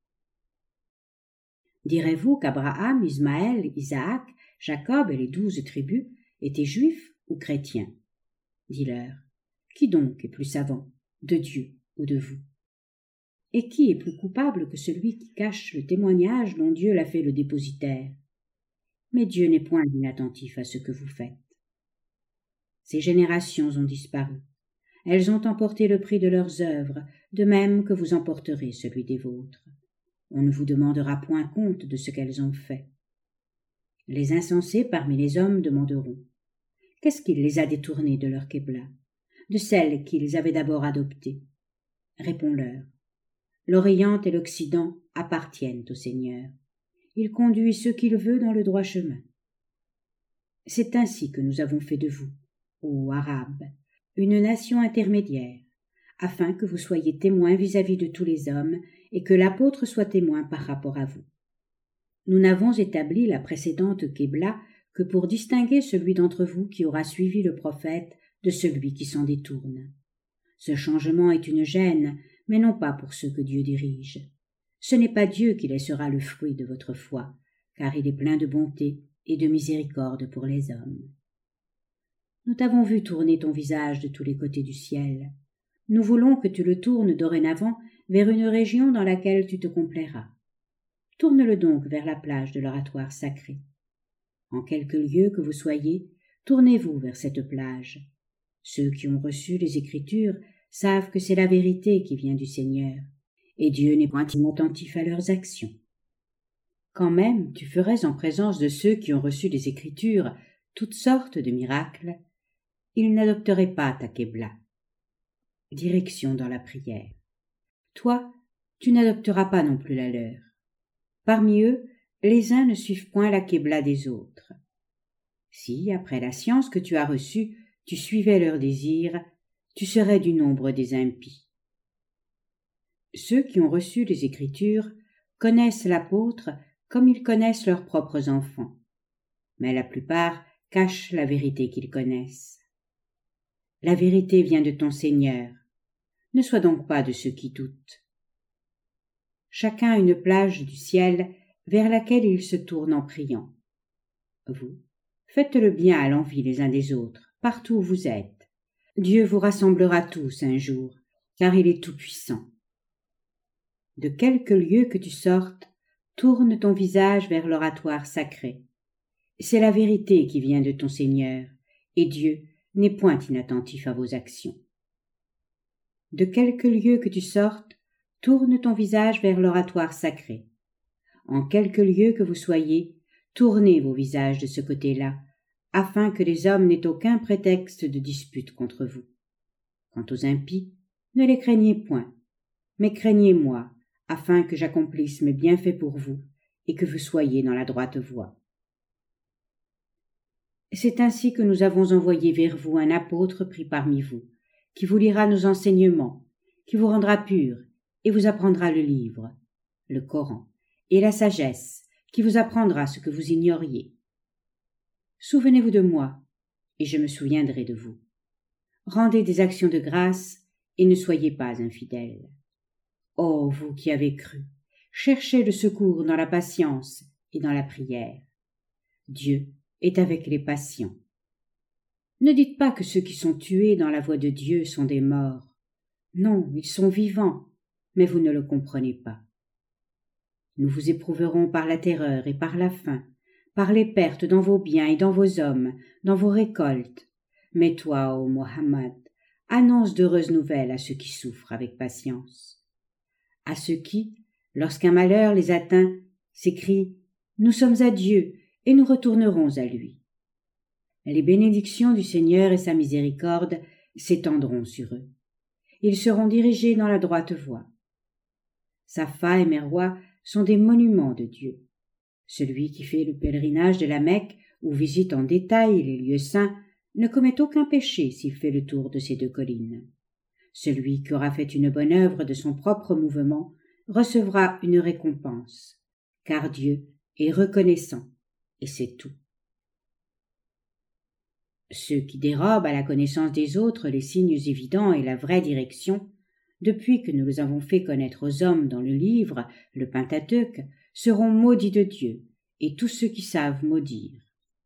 Direz-vous qu'Abraham, Ismaël, Isaac, Jacob et les 12 tribus étaient juifs ou chrétiens? Dis-leur, qui donc est plus savant, de Dieu ou de vous? Et qui est plus coupable que celui qui cache le témoignage dont Dieu l'a fait le dépositaire? Mais Dieu n'est point inattentif à ce que vous faites. Ces générations ont disparu. Elles ont emporté le prix de leurs œuvres, de même que vous emporterez celui des vôtres. On ne vous demandera point compte de ce qu'elles ont fait. Les insensés parmi les hommes demanderont, qu'est-ce qui les a détournés de leur Qibla, de celle qu'ils avaient d'abord adoptée? Réponds-leur, l'Orient et l'Occident appartiennent au Seigneur. Il conduit ceux qu'il veut dans le droit chemin. C'est ainsi que nous avons fait de vous, ô Arabes, une nation intermédiaire, afin que vous soyez témoins vis-à-vis de tous les hommes et que l'apôtre soit témoin par rapport à vous. Nous n'avons établi la précédente Qibla que pour distinguer celui d'entre vous qui aura suivi le prophète de celui qui s'en détourne. Ce changement est une gêne, mais non pas pour ceux que Dieu dirige. Ce n'est pas Dieu qui laissera le fruit de votre foi, car il est plein de bonté et de miséricorde pour les hommes. Nous t'avons vu tourner ton visage de tous les côtés du ciel. Nous voulons que tu le tournes dorénavant vers une région dans laquelle tu te complairas. Tourne-le donc vers la plage de l'oratoire sacré. En quelque lieu que vous soyez, tournez-vous vers cette plage. Ceux qui ont reçu les Écritures savent que c'est la vérité qui vient du Seigneur, et Dieu n'est point inattentif à leurs actions. Quand même tu ferais en présence de ceux qui ont reçu les Écritures toutes sortes de miracles, ils n'adopteraient pas ta Qibla. Direction dans la prière. Toi, tu n'adopteras pas non plus la leur. Parmi eux, les uns ne suivent point la Qibla des autres. Si, après la science que tu as reçue, tu suivais leurs désirs, tu serais du nombre des impies. Ceux qui ont reçu les Écritures connaissent l'apôtre comme ils connaissent leurs propres enfants, mais la plupart cachent la vérité qu'ils connaissent. La vérité vient de ton Seigneur. Ne sois donc pas de ceux qui doutent. Chacun a une plage du ciel vers laquelle il se tourne en priant. Vous, faites le bien à l'envi les uns des autres, partout où vous êtes. Dieu vous rassemblera tous un jour, car il est tout-puissant. De quelque lieu que tu sortes, tourne ton visage vers l'oratoire sacré. C'est la vérité qui vient de ton Seigneur, et Dieu n'est point inattentif à vos actions. De quelque lieu que tu sortes, tourne ton visage vers l'oratoire sacré. En quelque lieu que vous soyez, tournez vos visages de ce côté-là, afin que les hommes n'aient aucun prétexte de dispute contre vous. Quant aux impies, ne les craignez point, mais craignez-moi, afin que j'accomplisse mes bienfaits pour vous et que vous soyez dans la droite voie. C'est ainsi que nous avons envoyé vers vous un apôtre pris parmi vous, qui vous lira nos enseignements, qui vous rendra purs et vous apprendra le livre, le Coran, et la sagesse, qui vous apprendra ce que vous ignoriez. Souvenez-vous de moi, et je me souviendrai de vous. Rendez des actions de grâce et ne soyez pas infidèles. Ô vous qui avez cru, cherchez le secours dans la patience et dans la prière. Dieu est avec les patients. Ne dites pas que ceux qui sont tués dans la voie de Dieu sont des morts. Non, ils sont vivants, mais vous ne le comprenez pas. Nous vous éprouverons par la terreur et par la faim, par les pertes dans vos biens et dans vos hommes, dans vos récoltes. Mais toi, ô Mohammed, annonce d'heureuses nouvelles à ceux qui souffrent avec patience. À ceux qui, lorsqu'un malheur les atteint, s'écrient « Nous sommes à Dieu et nous retournerons à lui ». Les bénédictions du Seigneur et sa miséricorde s'étendront sur eux. Ils seront dirigés dans la droite voie. Safa et Merwa sont des monuments de Dieu. Celui qui fait le pèlerinage de la Mecque ou visite en détail les lieux saints ne commet aucun péché s'il fait le tour de ces deux collines. Celui qui aura fait une bonne œuvre de son propre mouvement recevra une récompense, car Dieu est reconnaissant, et c'est tout. Ceux qui dérobent à la connaissance des autres les signes évidents et la vraie direction, depuis que nous les avons fait connaître aux hommes dans le livre, le Pentateuque, seront maudits de Dieu, et tous ceux qui savent maudire.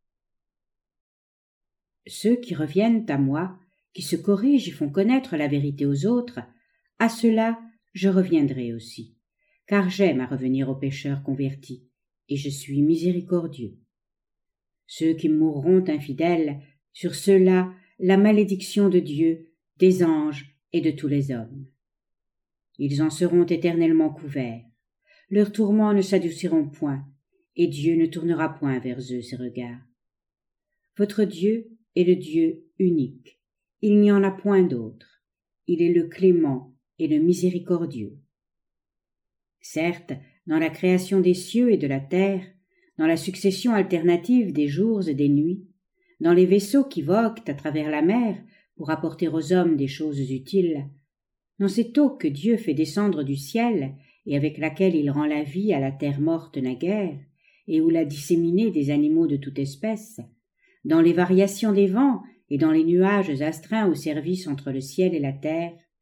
Ceux qui reviennent à moi, qui se corrigent et font connaître la vérité aux autres, à ceux-là je reviendrai aussi, car j'aime à revenir aux pécheurs convertis, et je suis miséricordieux. Ceux qui mourront infidèles, sur ceux-là la malédiction de Dieu, des anges et de tous les hommes. Ils en seront éternellement couverts, leurs tourments ne s'adouciront point, et Dieu ne tournera point vers eux ses regards. Votre Dieu est le Dieu unique, il n'y en a point d'autre, il est le clément et le miséricordieux. Certes, dans la création des cieux et de la terre, dans la succession alternative des jours et des nuits, dans les vaisseaux qui voguent à travers la mer pour apporter aux hommes des choses utiles, dans cette eau que Dieu fait descendre du ciel et avec laquelle il rend la vie à la terre morte naguère, et où l'a disséminée des animaux de toute espèce, dans les variations des vents et dans les nuages astreints au service entre le ciel et la terre,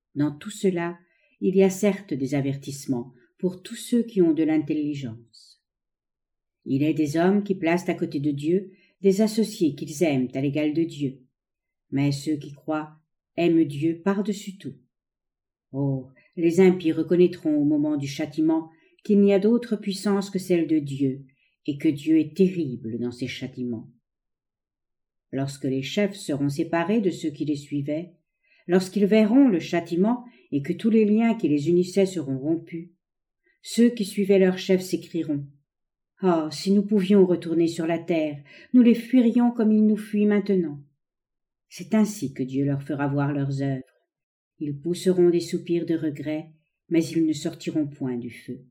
Dans tout cela, il y a certes des avertissements pour tous ceux qui ont de l'intelligence. Il est des hommes qui placent à côté de Dieu des associés qu'ils aiment à l'égal de Dieu, mais ceux qui croient aiment Dieu par-dessus tout. Oh, les impies reconnaîtront au moment du châtiment qu'il n'y a d'autre puissance que celle de Dieu, et que Dieu est terrible dans ses châtiments. Lorsque les chefs seront séparés de ceux qui les suivaient, lorsqu'ils verront le châtiment et que tous les liens qui les unissaient seront rompus, ceux qui suivaient leurs chefs s'écrieront « Oh, si nous pouvions retourner sur la terre, nous les fuirions comme ils nous fuient maintenant. » C'est ainsi que Dieu leur fera voir leurs œuvres. Ils pousseront des soupirs de regret, mais ils ne sortiront point du feu.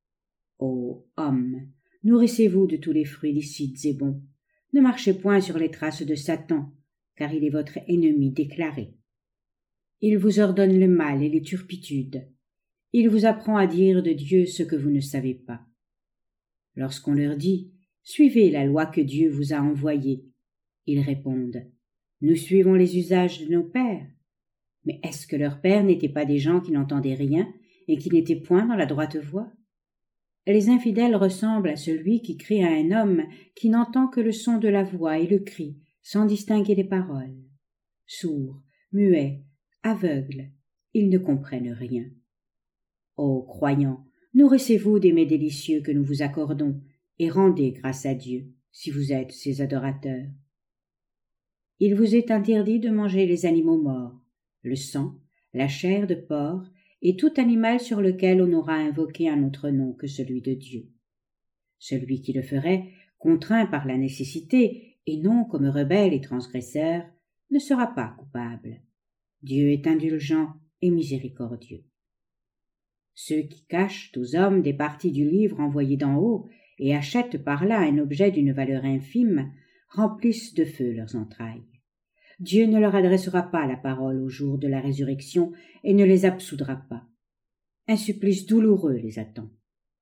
Ô hommes, nourrissez-vous de tous les fruits licites et bons. Ne marchez point sur les traces de Satan, car il est votre ennemi déclaré. Il vous ordonne le mal et les turpitudes. Il vous apprend à dire de Dieu ce que vous ne savez pas. Lorsqu'on leur dit « Suivez la loi que Dieu vous a envoyée », ils répondent « Nous suivons les usages de nos pères. » Mais est-ce que leurs pères n'étaient pas des gens qui n'entendaient rien et qui n'étaient point dans la droite voie? Les infidèles ressemblent à celui qui crie à un homme qui n'entend que le son de la voix et le cri, sans distinguer les paroles. Sourds, muets, aveugles, ils ne comprennent rien. Ô croyants, nourrissez-vous des mets délicieux que nous vous accordons, et rendez grâce à Dieu, si vous êtes ses adorateurs. Il vous est interdit de manger les animaux morts, le sang, la chair de porc, et tout animal sur lequel on aura invoqué un autre nom que celui de Dieu. Celui qui le ferait, contraint par la nécessité, et non comme rebelle et transgresseur, ne sera pas coupable. Dieu est indulgent et miséricordieux. Ceux qui cachent aux hommes des parties du livre envoyé d'en haut et achètent par là un objet d'une valeur infime, remplissent de feu leurs entrailles. Dieu ne leur adressera pas la parole au jour de la résurrection et ne les absoudra pas. Un supplice douloureux les attend.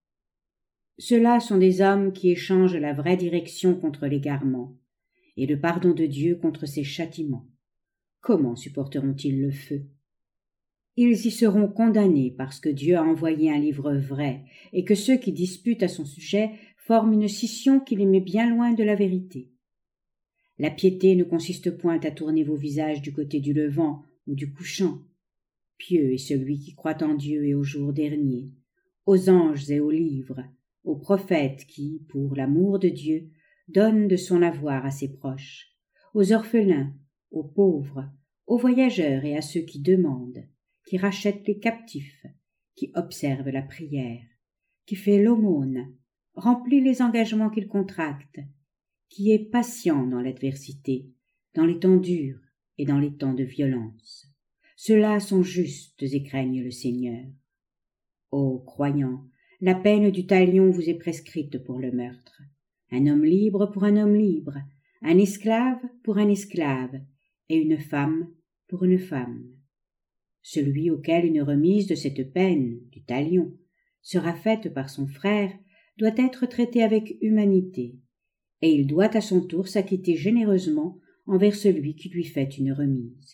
Ceux-là sont des hommes qui échangent la vraie direction contre l'égarement et le pardon de Dieu contre ses châtiments. Comment supporteront-ils le feu? Ils y seront condamnés parce que Dieu a envoyé un livre vrai et que ceux qui disputent à son sujet forment une scission qui les met bien loin de la vérité. La piété ne consiste point à tourner vos visages du côté du levant ou du couchant. Pieux est celui qui croit en Dieu et au jour dernier, aux anges et aux livres, aux prophètes qui, pour l'amour de Dieu, donnent de son avoir à ses proches, aux orphelins, aux pauvres, aux voyageurs et à ceux qui demandent, qui rachètent les captifs, qui observe la prière, qui fait l'aumône, remplit les engagements qu'il contracte, qui est patient dans l'adversité, dans les temps durs et dans les temps de violence. Ceux-là sont justes et craignent le Seigneur. Ô croyants, la peine du talion vous est prescrite pour le meurtre. Un homme libre pour un homme libre, un esclave pour un esclave, et une femme pour une femme. Celui auquel une remise de cette peine, du talion, sera faite par son frère, doit être traité avec humanité, et il doit à son tour s'acquitter généreusement envers celui qui lui fait une remise.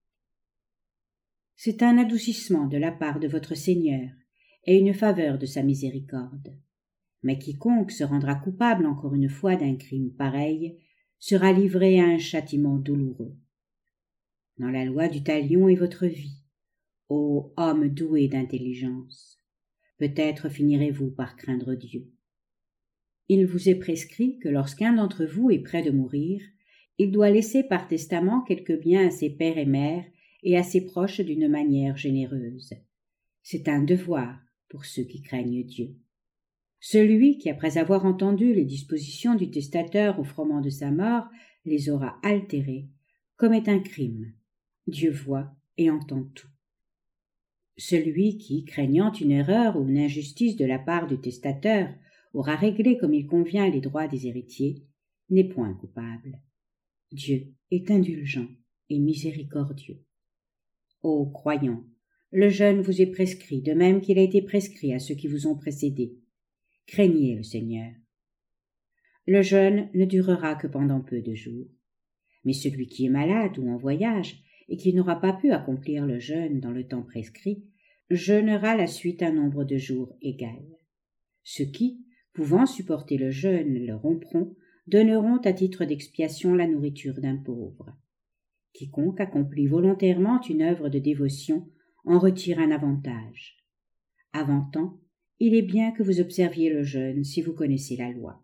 C'est un adoucissement de la part de votre Seigneur et une faveur de sa miséricorde. Mais quiconque se rendra coupable encore une fois d'un crime pareil sera livré à un châtiment douloureux. Dans la loi du talion est votre vie, ô homme doué d'intelligence. Peut-être finirez-vous par craindre Dieu. Il vous est prescrit que lorsqu'un d'entre vous est près de mourir, il doit laisser par testament quelques biens à ses pères et mères et à ses proches d'une manière généreuse. C'est un devoir pour ceux qui craignent Dieu. Celui qui, après avoir entendu les dispositions du testateur au froment de sa mort, les aura altérées, commet un crime. Dieu voit et entend tout. Celui qui, craignant une erreur ou une injustice de la part du testateur, aura réglé comme il convient les droits des héritiers, n'est point coupable. Dieu est indulgent et miséricordieux. Ô croyants, le jeûne vous est prescrit, de même qu'il a été prescrit à ceux qui vous ont précédés. Craignez le Seigneur. Le jeûne ne durera que pendant peu de jours. Mais celui qui est malade ou en voyage et qui n'aura pas pu accomplir le jeûne dans le temps prescrit, jeûnera la suite un nombre de jours égal. Ceux qui, pouvant supporter le jeûne, le rompront, donneront à titre d'expiation la nourriture d'un pauvre. Quiconque accomplit volontairement une œuvre de dévotion en retire un avantage. Avant temps, il est bien que vous observiez le jeûne si vous connaissez la loi.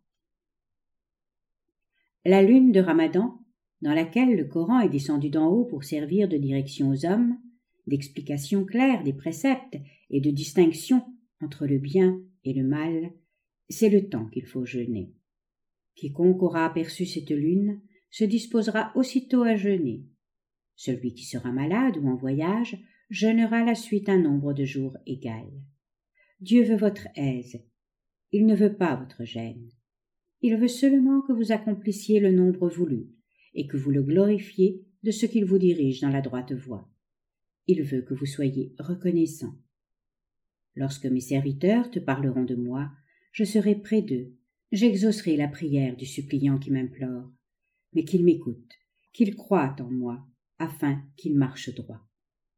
La lune de Ramadan, dans laquelle le Coran est descendu d'en haut pour servir de direction aux hommes, d'explication claire des préceptes et de distinction entre le bien et le mal, c'est le temps qu'il faut jeûner. Quiconque aura aperçu cette lune se disposera aussitôt à jeûner. Celui qui sera malade ou en voyage jeûnera la suite un nombre de jours égal. Dieu veut votre aise. Il ne veut pas votre gêne. Il veut seulement que vous accomplissiez le nombre voulu et que vous le glorifiez de ce qu'il vous dirige dans la droite voie. Il veut que vous soyez reconnaissant. Lorsque mes serviteurs te parleront de moi, je serai près d'eux. J'exaucerai la prière du suppliant qui m'implore, mais qu'il m'écoute, qu'il croie en moi, afin qu'il marche droit.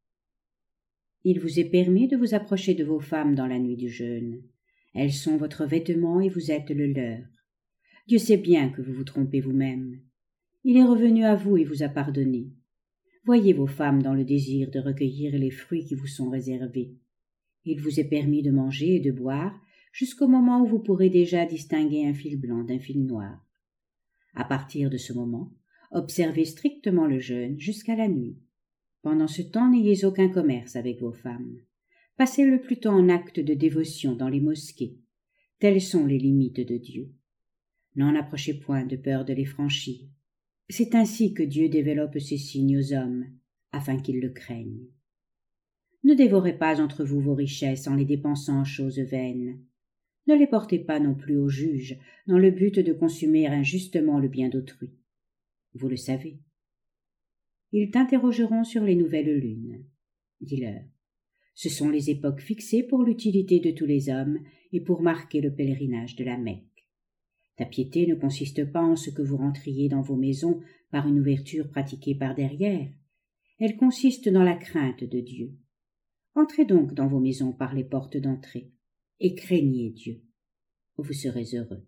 Il vous est permis de vous approcher de vos femmes dans la nuit du jeûne. Elles sont votre vêtement et vous êtes le leur. Dieu sait bien que vous vous trompez vous-même. Il est revenu à vous et vous a pardonné. Voyez vos femmes dans le désir de recueillir les fruits qui vous sont réservés. Il vous est permis de manger et de boire jusqu'au moment où vous pourrez déjà distinguer un fil blanc d'un fil noir. À partir de ce moment, observez strictement le jeûne jusqu'à la nuit. Pendant ce temps, n'ayez aucun commerce avec vos femmes. Passez-le plutôt en acte de dévotion dans les mosquées. Telles sont les limites de Dieu. N'en approchez point de peur de les franchir. C'est ainsi que Dieu développe ses signes aux hommes, afin qu'ils le craignent. Ne dévorez pas entre vous vos richesses en les dépensant en choses vaines. Ne les portez pas non plus au juge, dans le but de consumer injustement le bien d'autrui. Vous le savez. Ils t'interrogeront sur les nouvelles lunes. Dis-leur. Ce sont les époques fixées pour l'utilité de tous les hommes et pour marquer le pèlerinage de la Mecque. Ta piété ne consiste pas en ce que vous rentriez dans vos maisons par une ouverture pratiquée par derrière. Elle consiste dans la crainte de Dieu. Entrez donc dans vos maisons par les portes d'entrée et craignez Dieu. Vous serez heureux.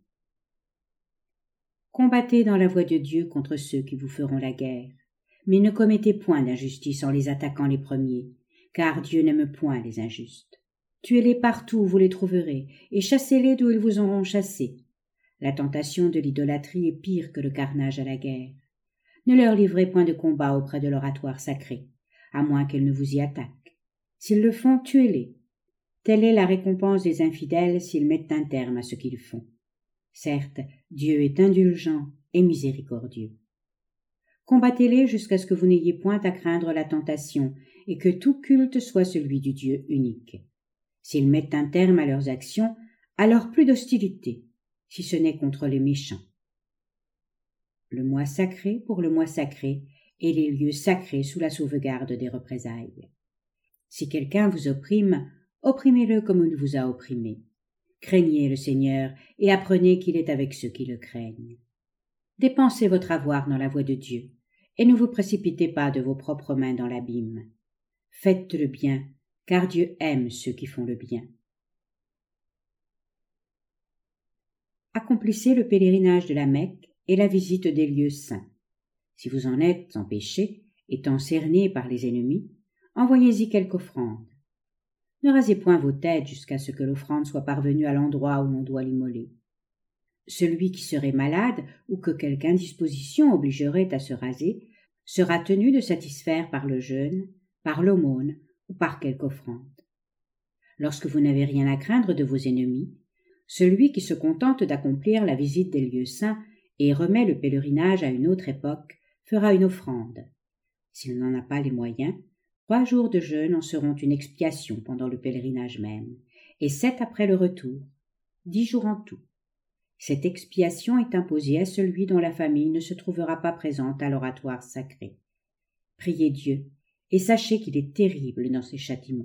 Combattez dans la voie de Dieu contre ceux qui vous feront la guerre, mais ne commettez point d'injustice en les attaquant les premiers, car Dieu n'aime point les injustes. Tuez-les partout où vous les trouverez, et chassez-les d'où ils vous auront chassés. La tentation de l'idolâtrie est pire que le carnage à la guerre. Ne leur livrez point de combat auprès de l'oratoire sacré, à moins qu'elles ne vous y attaquent. S'ils le font, tuez-les. Telle est la récompense des infidèles s'ils mettent un terme à ce qu'ils font. Certes, Dieu est indulgent et miséricordieux. Combattez-les jusqu'à ce que vous n'ayez point à craindre la tentation et que tout culte soit celui du Dieu unique. S'ils mettent un terme à leurs actions, alors plus d'hostilité, si ce n'est contre les méchants. Le mois sacré pour le mois sacré et les lieux sacrés sous la sauvegarde des représailles. Si quelqu'un vous opprime, opprimez-le comme il vous a opprimé. Craignez le Seigneur et apprenez qu'il est avec ceux qui le craignent. Dépensez votre avoir dans la voie de Dieu et ne vous précipitez pas de vos propres mains dans l'abîme. Faites le bien, car Dieu aime ceux qui font le bien. Accomplissez le pèlerinage de la Mecque et la visite des lieux saints. Si vous en êtes empêché, étant cerné par les ennemis, envoyez-y quelque offrande. Ne rasez point vos têtes jusqu'à ce que l'offrande soit parvenue à l'endroit où l'on doit l'immoler. Celui qui serait malade ou que quelque indisposition obligerait à se raser sera tenu de satisfaire par le jeûne, par l'aumône ou par quelque offrande. Lorsque vous n'avez rien à craindre de vos ennemis, celui qui se contente d'accomplir la visite des lieux saints et remet le pèlerinage à une autre époque fera une offrande. S'il n'en a pas les moyens, 3 jours de jeûne en seront une expiation pendant le pèlerinage même, et 7 après le retour, 10 jours en tout. Cette expiation est imposée à celui dont la famille ne se trouvera pas présente à l'oratoire sacré. Priez Dieu, et sachez qu'il est terrible dans ses châtiments.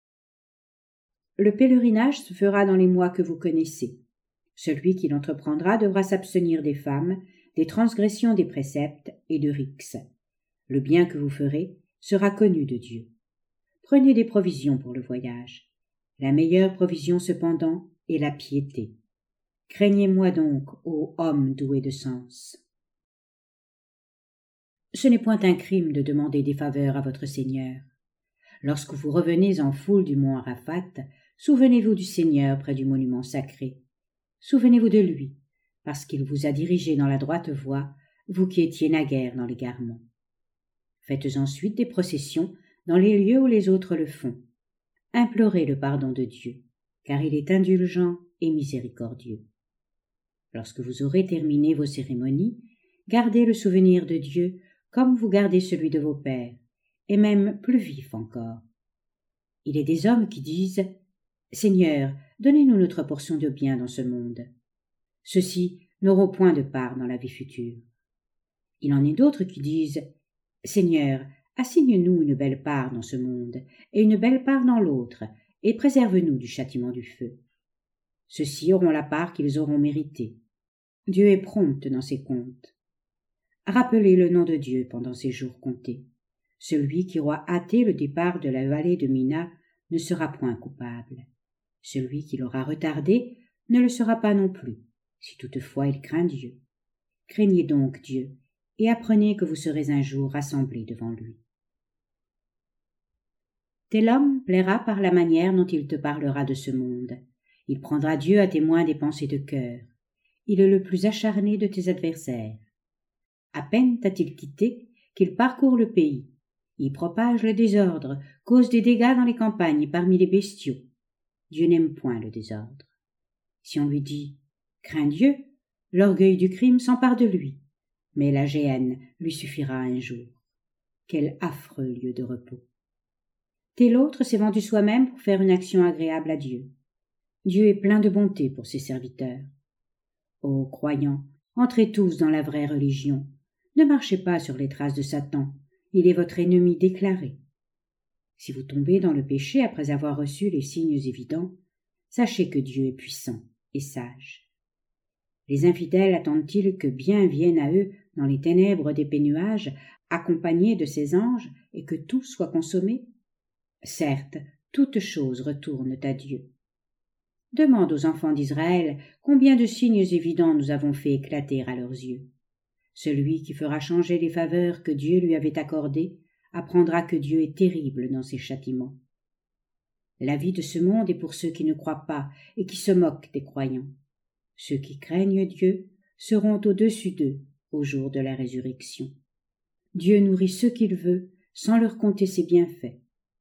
Le pèlerinage se fera dans les mois que vous connaissez. Celui qui l'entreprendra devra s'abstenir des femmes, des transgressions des préceptes et de rixes. Le bien que vous ferez sera connu de Dieu. Prenez des provisions pour le voyage. La meilleure provision cependant est la piété. Craignez-moi donc, ô homme doué de sens. Ce n'est point un crime de demander des faveurs à votre Seigneur. Lorsque vous revenez en foule du mont Arafat, souvenez-vous du Seigneur près du monument sacré. Souvenez-vous de lui, parce qu'il vous a dirigé dans la droite voie, vous qui étiez naguère dans l'égarement. Faites ensuite des processions dans les lieux où les autres le font. Implorez le pardon de Dieu, car il est indulgent et miséricordieux. Lorsque vous aurez terminé vos cérémonies, gardez le souvenir de Dieu comme vous gardez celui de vos pères, et même plus vif encore. Il est des hommes qui disent « Seigneur, donnez-nous notre portion de bien dans ce monde. » Ceux-ci n'auront point de part dans la vie future. Il en est d'autres qui disent « Seigneur, assigne-nous une belle part dans ce monde, et une belle part dans l'autre, et préserve-nous du châtiment du feu. » Ceux-ci auront la part qu'ils auront méritée. Dieu est prompt dans ses comptes. Rappelez le nom de Dieu pendant ces jours comptés. Celui qui aura hâté le départ de la vallée de Mina ne sera point coupable. Celui qui l'aura retardé ne le sera pas non plus, si toutefois il craint Dieu. Craignez donc Dieu, et apprenez que vous serez un jour rassemblés devant lui. Tel homme plaira par la manière dont il te parlera de ce monde. Il prendra Dieu à témoin des pensées de cœur. Il est le plus acharné de tes adversaires. À peine t'a-t-il quitté qu'il parcourt le pays. Il propage le désordre, cause des dégâts dans les campagnes et parmi les bestiaux. Dieu n'aime point le désordre. Si on lui dit « Crains Dieu », l'orgueil du crime s'empare de lui, mais la géhenne lui suffira un jour. Quel affreux lieu de repos! Tel autre s'est vendu soi-même pour faire une action agréable à Dieu. Dieu est plein de bonté pour ses serviteurs. Ô croyants, entrez tous dans la vraie religion. Ne marchez pas sur les traces de Satan, il est votre ennemi déclaré. Si vous tombez dans le péché après avoir reçu les signes évidents, sachez que Dieu est puissant et sage. Les infidèles attendent-ils que bien vienne à eux dans les ténèbres d'épais nuages, accompagnés de ses anges, et que tout soit consommé? Certes, toutes choses retournent à Dieu. Demande aux enfants d'Israël combien de signes évidents nous avons fait éclater à leurs yeux. Celui qui fera changer les faveurs que Dieu lui avait accordées apprendra que Dieu est terrible dans ses châtiments. La vie de ce monde est pour ceux qui ne croient pas et qui se moquent des croyants. Ceux qui craignent Dieu seront au-dessus d'eux au jour de la résurrection. Dieu nourrit ceux qu'il veut sans leur compter ses bienfaits.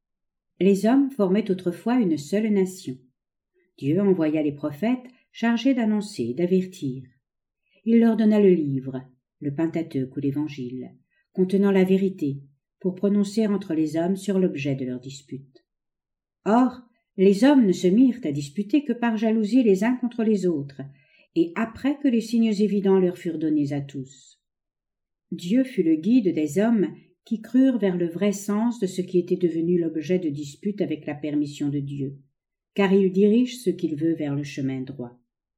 Les hommes formaient autrefois une seule nation. Dieu envoya les prophètes chargés d'annoncer et d'avertir. Il leur donna le livre, le Pentateuque ou l'Évangile, contenant la vérité, pour prononcer entre les hommes sur l'objet de leur dispute. Or, les hommes ne se mirent à disputer que par jalousie les uns contre les autres, et après que les signes évidents leur furent donnés à tous. Dieu fut le guide des hommes qui crurent vers le vrai sens de ce qui était devenu l'objet de dispute avec la permission de Dieu, car il dirige ce qu'il veut vers le chemin droit.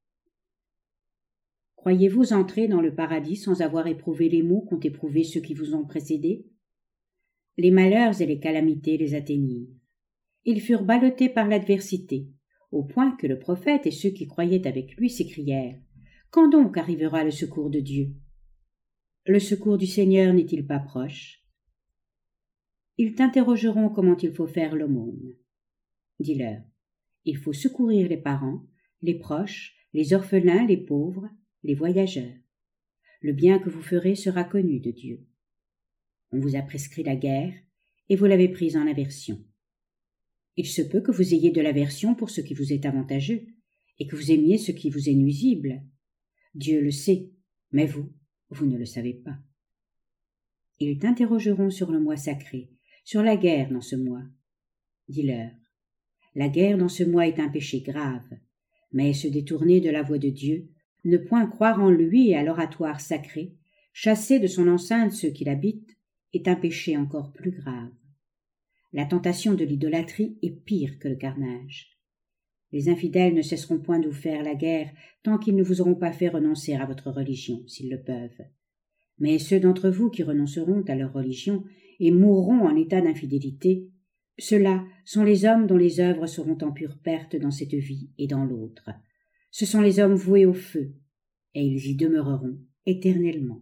Croyez-vous entrer dans le paradis sans avoir éprouvé les maux qu'ont éprouvés ceux qui vous ont précédés? Les malheurs et les calamités les atteignirent. Ils furent ballottés par l'adversité, au point que le prophète et ceux qui croyaient avec lui s'écrièrent « Quand donc arrivera le secours de Dieu? Le secours du Seigneur n'est-il pas proche? » Ils t'interrogeront comment il faut faire l'aumône. Dis-leur « Il faut secourir les parents, les proches, les orphelins, les pauvres, les voyageurs. Le bien que vous ferez sera connu de Dieu. On vous a prescrit la guerre, et vous l'avez prise en aversion. Il se peut que vous ayez de l'aversion pour ce qui vous est avantageux, et que vous aimiez ce qui vous est nuisible. Dieu le sait, mais vous ne le savez pas. Ils t'interrogeront sur le mois sacré, sur la guerre dans ce mois. Dis-leur, la guerre dans ce mois est un péché grave, mais se détourner de la voie de Dieu, ne point croire en lui et à l'oratoire sacré, chasser de son enceinte ceux qui l'habitent, est un péché encore plus grave. La tentation de l'idolâtrie est pire que le carnage. Les infidèles ne cesseront point de vous faire la guerre tant qu'ils ne vous auront pas fait renoncer à votre religion, s'ils le peuvent. Mais ceux d'entre vous qui renonceront à leur religion et mourront en état d'infidélité, ceux-là sont les hommes dont les œuvres seront en pure perte dans cette vie et dans l'autre. Ce sont les hommes voués au feu, et ils y demeureront éternellement.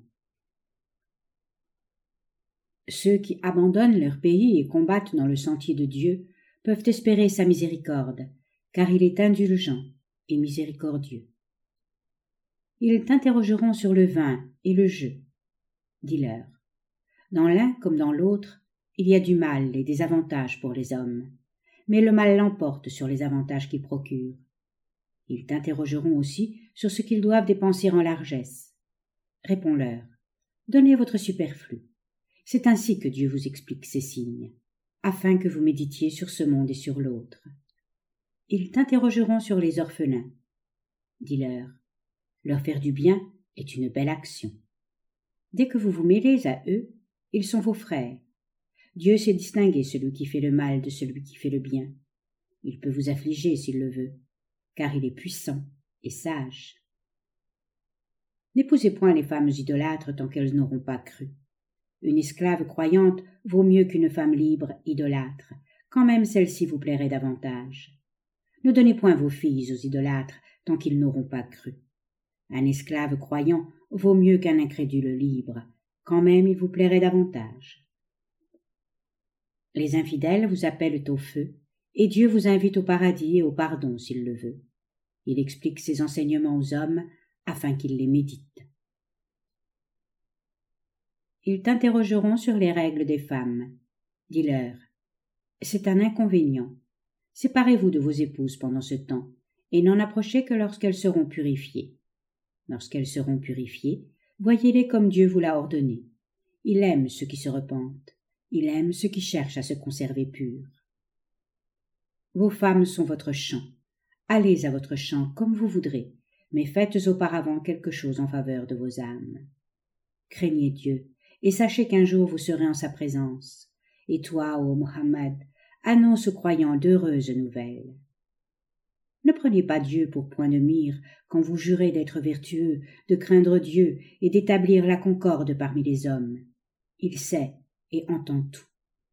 Ceux qui abandonnent leur pays et combattent dans le sentier de Dieu peuvent espérer sa miséricorde, car il est indulgent et miséricordieux. Ils t'interrogeront sur le vin et le jeu. Dis-leur, dans l'un comme dans l'autre, il y a du mal et des avantages pour les hommes, mais le mal l'emporte sur les avantages qu'il procure. Ils t'interrogeront aussi sur ce qu'ils doivent dépenser en largesse. Réponds-leur, donnez votre superflu. C'est ainsi que Dieu vous explique ces signes, afin que vous méditiez sur ce monde et sur l'autre. Ils t'interrogeront sur les orphelins. Dis-leur, leur faire du bien est une belle action. Dès que vous vous mêlez à eux, ils sont vos frères. Dieu sait distinguer celui qui fait le mal de celui qui fait le bien. Il peut vous affliger s'il le veut, car il est puissant et sage. N'épousez point les femmes idolâtres tant qu'elles n'auront pas cru. Une esclave croyante vaut mieux qu'une femme libre idolâtre, quand même celle-ci vous plairait davantage. Ne donnez point vos filles aux idolâtres tant qu'ils n'auront pas cru. Un esclave croyant vaut mieux qu'un incrédule libre, quand même il vous plairait davantage. Les infidèles vous appellent au feu, et Dieu vous invite au paradis et au pardon s'il le veut. Il explique ses enseignements aux hommes afin qu'ils les méditent. Ils t'interrogeront sur les règles des femmes. Dis-leur, c'est un inconvénient. Séparez-vous de vos épouses pendant ce temps, et n'en approchez que lorsqu'elles seront purifiées. Lorsqu'elles seront purifiées, voyez-les comme Dieu vous l'a ordonné. Il aime ceux qui se repentent. Il aime ceux qui cherchent à se conserver purs. Vos femmes sont votre champ. Allez à votre champ comme vous voudrez, mais faites auparavant quelque chose en faveur de vos âmes. Craignez Dieu, et sachez qu'un jour vous serez en sa présence. Et toi, ô Mohammed, annonce aux croyants d'heureuses nouvelles. Ne prenez pas Dieu pour point de mire quand vous jurez d'être vertueux, de craindre Dieu et d'établir la concorde parmi les hommes. Il sait et entend tout.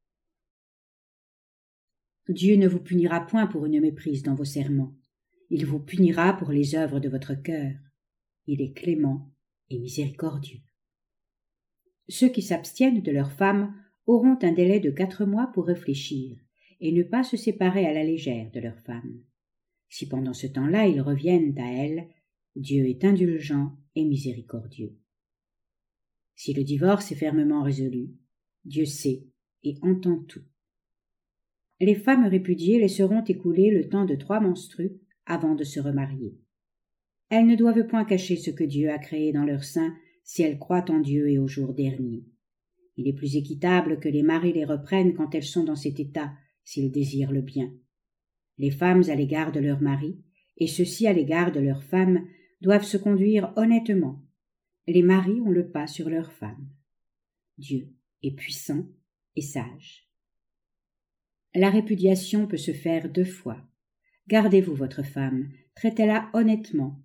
Dieu ne vous punira point pour une méprise dans vos serments. Il vous punira pour les œuvres de votre cœur. Il est clément et miséricordieux. Ceux qui s'abstiennent de leurs femmes auront un délai de 4 mois pour réfléchir et ne pas se séparer à la légère de leurs femmes. Si pendant ce temps-là ils reviennent à elles, Dieu est indulgent et miséricordieux. Si le divorce est fermement résolu, Dieu sait et entend tout. Les femmes répudiées laisseront écouler le temps de 3 menstrues avant de se remarier. Elles ne doivent point cacher ce que Dieu a créé dans leur sein si elles croient en Dieu et au jour dernier. Il est plus équitable que les maris les reprennent quand elles sont dans cet état, s'ils désirent le bien. Les femmes à l'égard de leurs maris, et ceux-ci à l'égard de leurs femmes, doivent se conduire honnêtement. Les maris ont le pas sur leurs femmes. Dieu est puissant et sage. La répudiation peut se faire 2 fois. Gardez-vous votre femme, traitez-la honnêtement.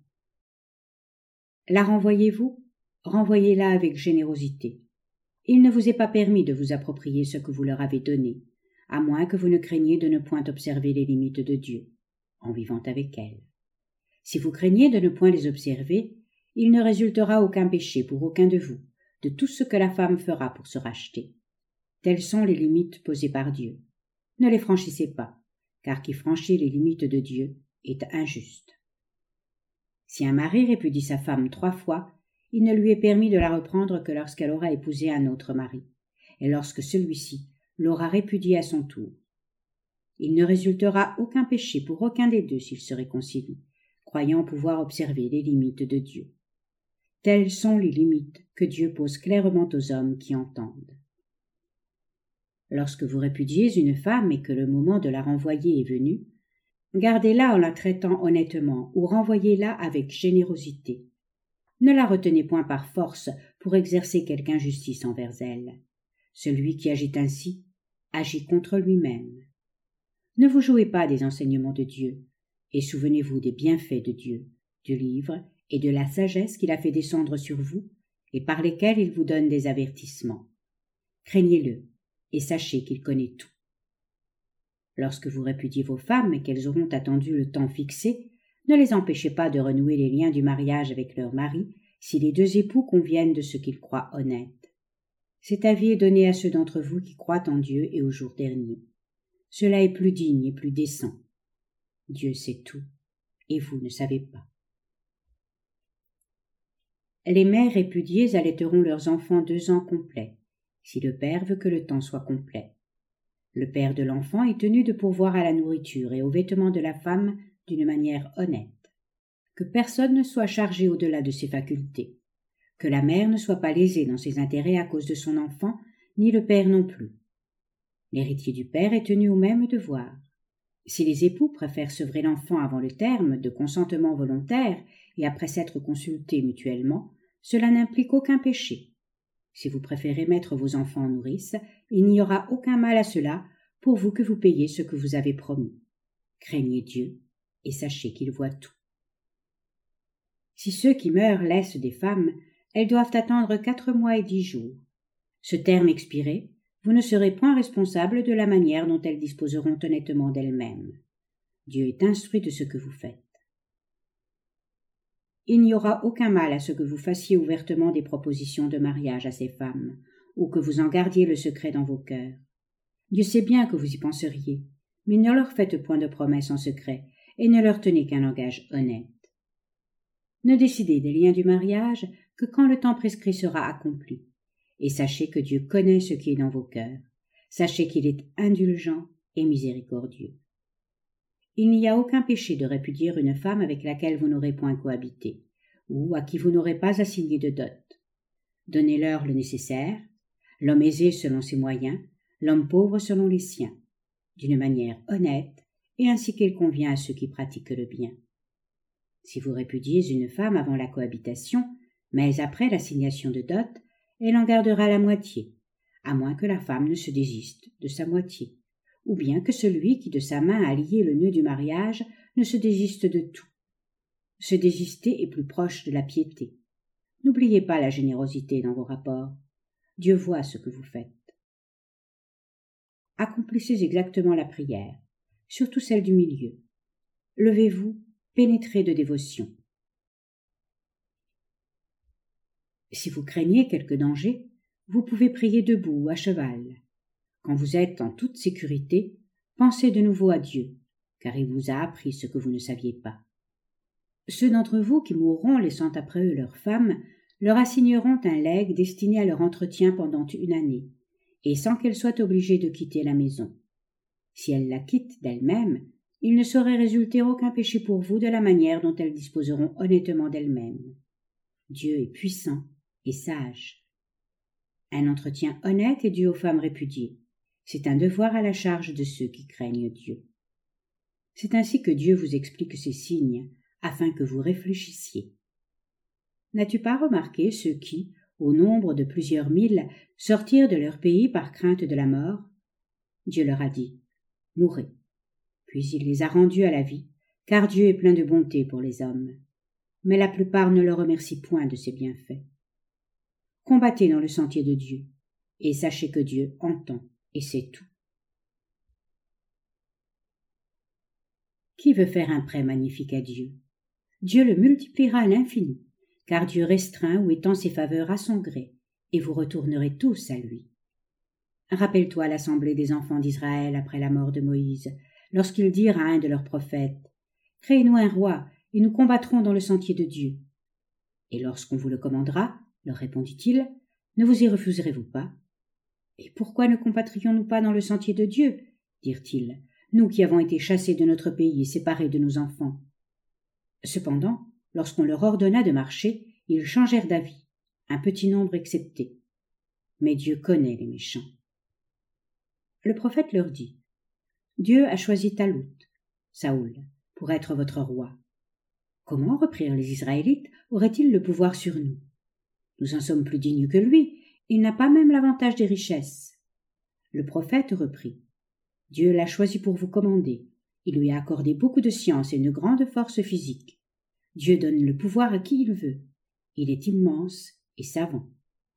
La renvoyez-vous? Renvoyez-la avec générosité. Il ne vous est pas permis de vous approprier ce que vous leur avez donné, à moins que vous ne craigniez de ne point observer les limites de Dieu, en vivant avec elle. Si vous craignez de ne point les observer, il ne résultera aucun péché pour aucun de vous, de tout ce que la femme fera pour se racheter. Telles sont les limites posées par Dieu. Ne les franchissez pas, car qui franchit les limites de Dieu est injuste. Si un mari répudie sa femme 3 fois, il ne lui est permis de la reprendre que lorsqu'elle aura épousé un autre mari, et lorsque celui-ci l'aura répudiée à son tour. Il ne résultera aucun péché pour aucun des deux s'ils se réconcilient, croyant pouvoir observer les limites de Dieu. Telles sont les limites que Dieu pose clairement aux hommes qui entendent. Lorsque vous répudiez une femme et que le moment de la renvoyer est venu, gardez-la en la traitant honnêtement ou renvoyez-la avec générosité. Ne la retenez point par force pour exercer quelque injustice envers elle. Celui qui agit ainsi agit contre lui-même. Ne vous jouez pas des enseignements de Dieu, et souvenez-vous des bienfaits de Dieu, du livre et de la sagesse qu'il a fait descendre sur vous, et par lesquels il vous donne des avertissements. Craignez-le, et sachez qu'il connaît tout. Lorsque vous répudiez vos femmes et qu'elles auront attendu le temps fixé, ne les empêchez pas de renouer les liens du mariage avec leur mari si les deux époux conviennent de ce qu'ils croient honnête. Cet avis est donné à ceux d'entre vous qui croient en Dieu et au jour dernier. Cela est plus digne et plus décent. Dieu sait tout, et vous ne savez pas. Les mères répudiées allaiteront leurs enfants 2 ans complets, si le père veut que le temps soit complet. Le père de l'enfant est tenu de pourvoir à la nourriture et aux vêtements de la femme d'une manière honnête. Que personne ne soit chargé au-delà de ses facultés. Que la mère ne soit pas lésée dans ses intérêts à cause de son enfant, ni le père non plus. L'héritier du père est tenu au même devoir. Si les époux préfèrent sevrer l'enfant avant le terme de consentement volontaire et après s'être consultés mutuellement, cela n'implique aucun péché. Si vous préférez mettre vos enfants en nourrice, il n'y aura aucun mal à cela, pourvu que vous payiez ce que vous avez promis. Craignez Dieu et sachez qu'il voit tout. Si ceux qui meurent laissent des femmes, elles doivent attendre 4 mois et 10 jours. Ce terme expiré, vous ne serez point responsable de la manière dont elles disposeront honnêtement d'elles-mêmes. Dieu est instruit de ce que vous faites. Il n'y aura aucun mal à ce que vous fassiez ouvertement des propositions de mariage à ces femmes, ou que vous en gardiez le secret dans vos cœurs. Dieu sait bien que vous y penseriez, mais ne leur faites point de promesses en secret, et ne leur tenez qu'un langage honnête. Ne décidez des liens du mariage que quand le temps prescrit sera accompli, et sachez que Dieu connaît ce qui est dans vos cœurs. Sachez qu'il est indulgent et miséricordieux. Il n'y a aucun péché de répudier une femme avec laquelle vous n'aurez point cohabité, ou à qui vous n'aurez pas assigné de dot. Donnez-leur le nécessaire, l'homme aisé selon ses moyens, l'homme pauvre selon les siens, d'une manière honnête et ainsi qu'il convient à ceux qui pratiquent le bien. Si vous répudiez une femme avant la cohabitation, mais après l'assignation de dot, elle en gardera la moitié, à moins que la femme ne se désiste de sa moitié, ou bien que celui qui de sa main a lié le nœud du mariage ne se désiste de tout. Se désister est plus proche de la piété. N'oubliez pas la générosité dans vos rapports. Dieu voit ce que vous faites. Accomplissez exactement la prière, surtout celle du milieu. Levez-vous, pénétrez de dévotion. Si vous craignez quelque danger, vous pouvez prier debout ou à cheval. Quand vous êtes en toute sécurité, pensez de nouveau à Dieu, car il vous a appris ce que vous ne saviez pas. Ceux d'entre vous qui mourront laissant après eux leurs femmes leur assigneront un legs destiné à leur entretien pendant 1 année, et sans qu'elles soient obligées de quitter la maison. Si elles la quittent d'elles-mêmes, il ne saurait résulter aucun péché pour vous de la manière dont elles disposeront honnêtement d'elles-mêmes. Dieu est puissant et sage. Un entretien honnête est dû aux femmes répudiées. C'est un devoir à la charge de ceux qui craignent Dieu. C'est ainsi que Dieu vous explique ces signes, afin que vous réfléchissiez. N'as-tu pas remarqué ceux qui, au nombre de plusieurs mille, sortirent de leur pays par crainte de la mort? Dieu leur a dit, « Mourez ». Puis il les a rendus à la vie, car Dieu est plein de bonté pour les hommes. Mais la plupart ne le remercient point de ses bienfaits. Combattez dans le sentier de Dieu, et sachez que Dieu entend et sait tout. Qui veut faire un prêt magnifique à Dieu? Dieu le multipliera à l'infini, car Dieu restreint ou étend ses faveurs à son gré, et vous retournerez tous à lui. Rappelle-toi l'assemblée des enfants d'Israël après la mort de Moïse, lorsqu'ils dirent à un de leurs prophètes, « Créez-nous un roi, et nous combattrons dans le sentier de Dieu. » Et lorsqu'on vous le commandera, leur répondit-il, « Ne vous y refuserez-vous pas? » Et pourquoi ne combattrions-nous pas dans le sentier de Dieu? Dirent-ils, nous qui avons été chassés de notre pays et séparés de nos enfants. Cependant, lorsqu'on leur ordonna de marcher, ils changèrent d'avis, un petit nombre excepté. Mais Dieu connaît les méchants. Le prophète leur dit, « Dieu a choisi Talout, Saoul, pour être votre roi. Comment, reprirent les Israélites, aurait-il le pouvoir sur nous? Nous en sommes plus dignes que lui, il n'a pas même l'avantage des richesses. » Le prophète reprit, « Dieu l'a choisi pour vous commander. Il lui a accordé beaucoup de science et une grande force physique. Dieu donne le pouvoir à qui il veut. Il est immense et savant. »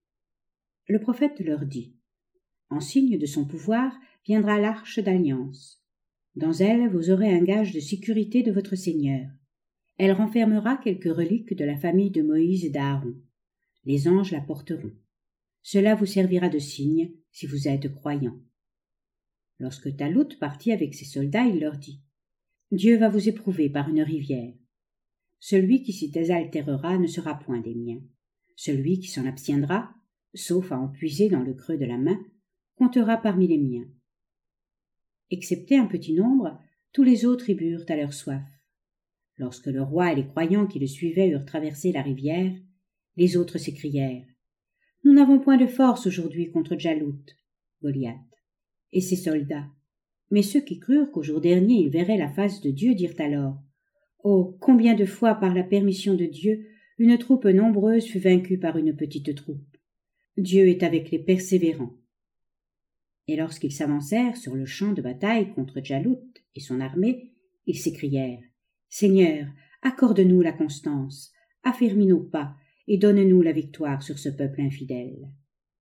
Le prophète leur dit, En signe de son pouvoir viendra l'arche d'alliance. Dans elle, vous aurez un gage de sécurité de votre Seigneur. Elle renfermera quelques reliques de la famille de Moïse et d'Aaron. Les anges la porteront. Cela vous servira de signe si vous êtes croyants. Lorsque Talout partit avec ses soldats, il leur dit « Dieu va vous éprouver par une rivière. Celui qui s'y désaltérera ne sera point des miens. Celui qui s'en abstiendra, sauf à en puiser dans le creux de la main, comptera parmi les miens. » Excepté un petit nombre, tous les autres y burent à leur soif. Lorsque le roi et les croyants qui le suivaient eurent traversé la rivière, les autres s'écrièrent « Nous n'avons point de force aujourd'hui contre Djalout, Goliath, et ses soldats. » Mais ceux qui crurent qu'au jour dernier ils verraient la face de Dieu dirent alors « Oh, combien de fois par la permission de Dieu une troupe nombreuse fut vaincue par une petite troupe. Dieu est avec les persévérants. » Et lorsqu'ils s'avancèrent sur le champ de bataille contre Djalout et son armée, ils s'écrièrent « Seigneur, accorde-nous la constance, affermis nos pas et donne-nous la victoire sur ce peuple infidèle. »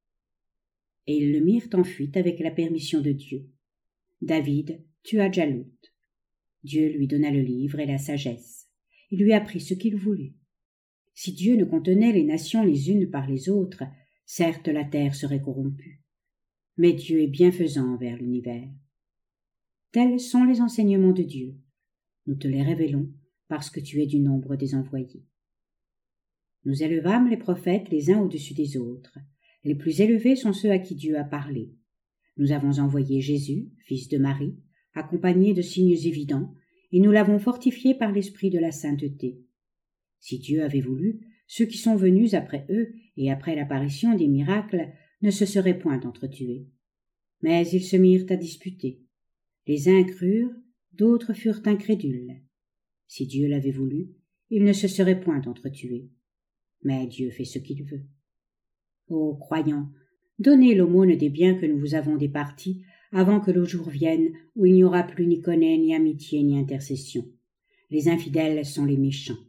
Et ils le mirent en fuite avec la permission de Dieu. David tua Djalout. Dieu lui donna le livre et la sagesse. Il lui apprit ce qu'il voulut. Si Dieu ne contenait les nations les unes par les autres, certes la terre serait corrompue. Mais Dieu est bienfaisant envers l'univers. Tels sont les enseignements de Dieu. Nous te les révélons parce que tu es du nombre des envoyés. Nous élevâmes les prophètes les uns au-dessus des autres. Les plus élevés sont ceux à qui Dieu a parlé. Nous avons envoyé Jésus, fils de Marie, accompagné de signes évidents, et nous l'avons fortifié par l'esprit de la sainteté. Si Dieu avait voulu, ceux qui sont venus après eux et après l'apparition des miracles ne se seraient point entretués. Mais ils se mirent à disputer. Les uns crurent, d'autres furent incrédules. Si Dieu l'avait voulu, ils ne se seraient point entretués. Mais Dieu fait ce qu'il veut. Ô croyants, donnez l'aumône des biens que nous vous avons départis avant que le jour vienne où il n'y aura plus ni connaît, ni amitié, ni intercession. Les infidèles sont les méchants.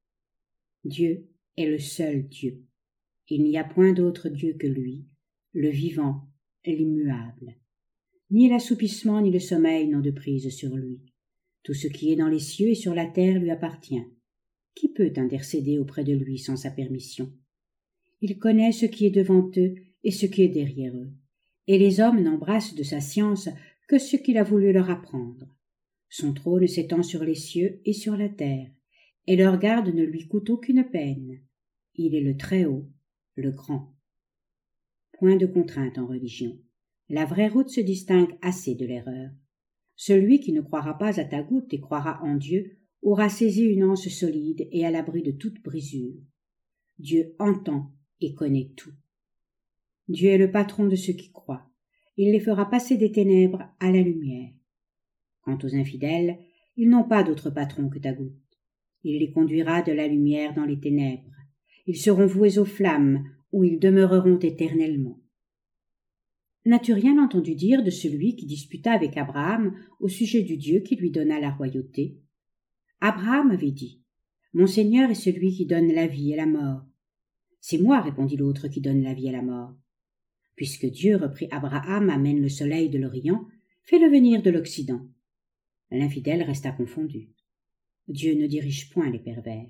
Dieu est le seul Dieu. Il n'y a point d'autre Dieu que lui, le vivant, l'immuable. Ni l'assoupissement ni le sommeil n'ont de prise sur lui. Tout ce qui est dans les cieux et sur la terre lui appartient. Qui peut intercéder auprès de lui sans sa permission? Il connaît ce qui est devant eux et ce qui est derrière eux, et les hommes n'embrassent de sa science que ce qu'il a voulu leur apprendre. Son trône s'étend sur les cieux et sur la terre, et leur garde ne lui coûte aucune peine. Il est le Très-Haut, le Grand. Point de contrainte en religion. La vraie route se distingue assez de l'erreur. Celui qui ne croira pas à ta goutte et croira en Dieu aura saisi une anse solide et à l'abri de toute brisure. Dieu entend et connaît tout. Dieu est le patron de ceux qui croient. Il les fera passer des ténèbres à la lumière. Quant aux infidèles, ils n'ont pas d'autre patron que ta goutte. Il les conduira de la lumière dans les ténèbres. Ils seront voués aux flammes, où ils demeureront éternellement. N'as-tu rien entendu dire de celui qui disputa avec Abraham au sujet du Dieu qui lui donna la royauté? Abraham avait dit « Mon Seigneur est celui qui donne la vie et la mort. » C'est moi, répondit l'autre, qui donne la vie et la mort. Puisque Dieu, reprit Abraham, amène le soleil de l'Orient, fais-le venir de l'Occident. L'infidèle resta confondu. Dieu ne dirige point les pervers.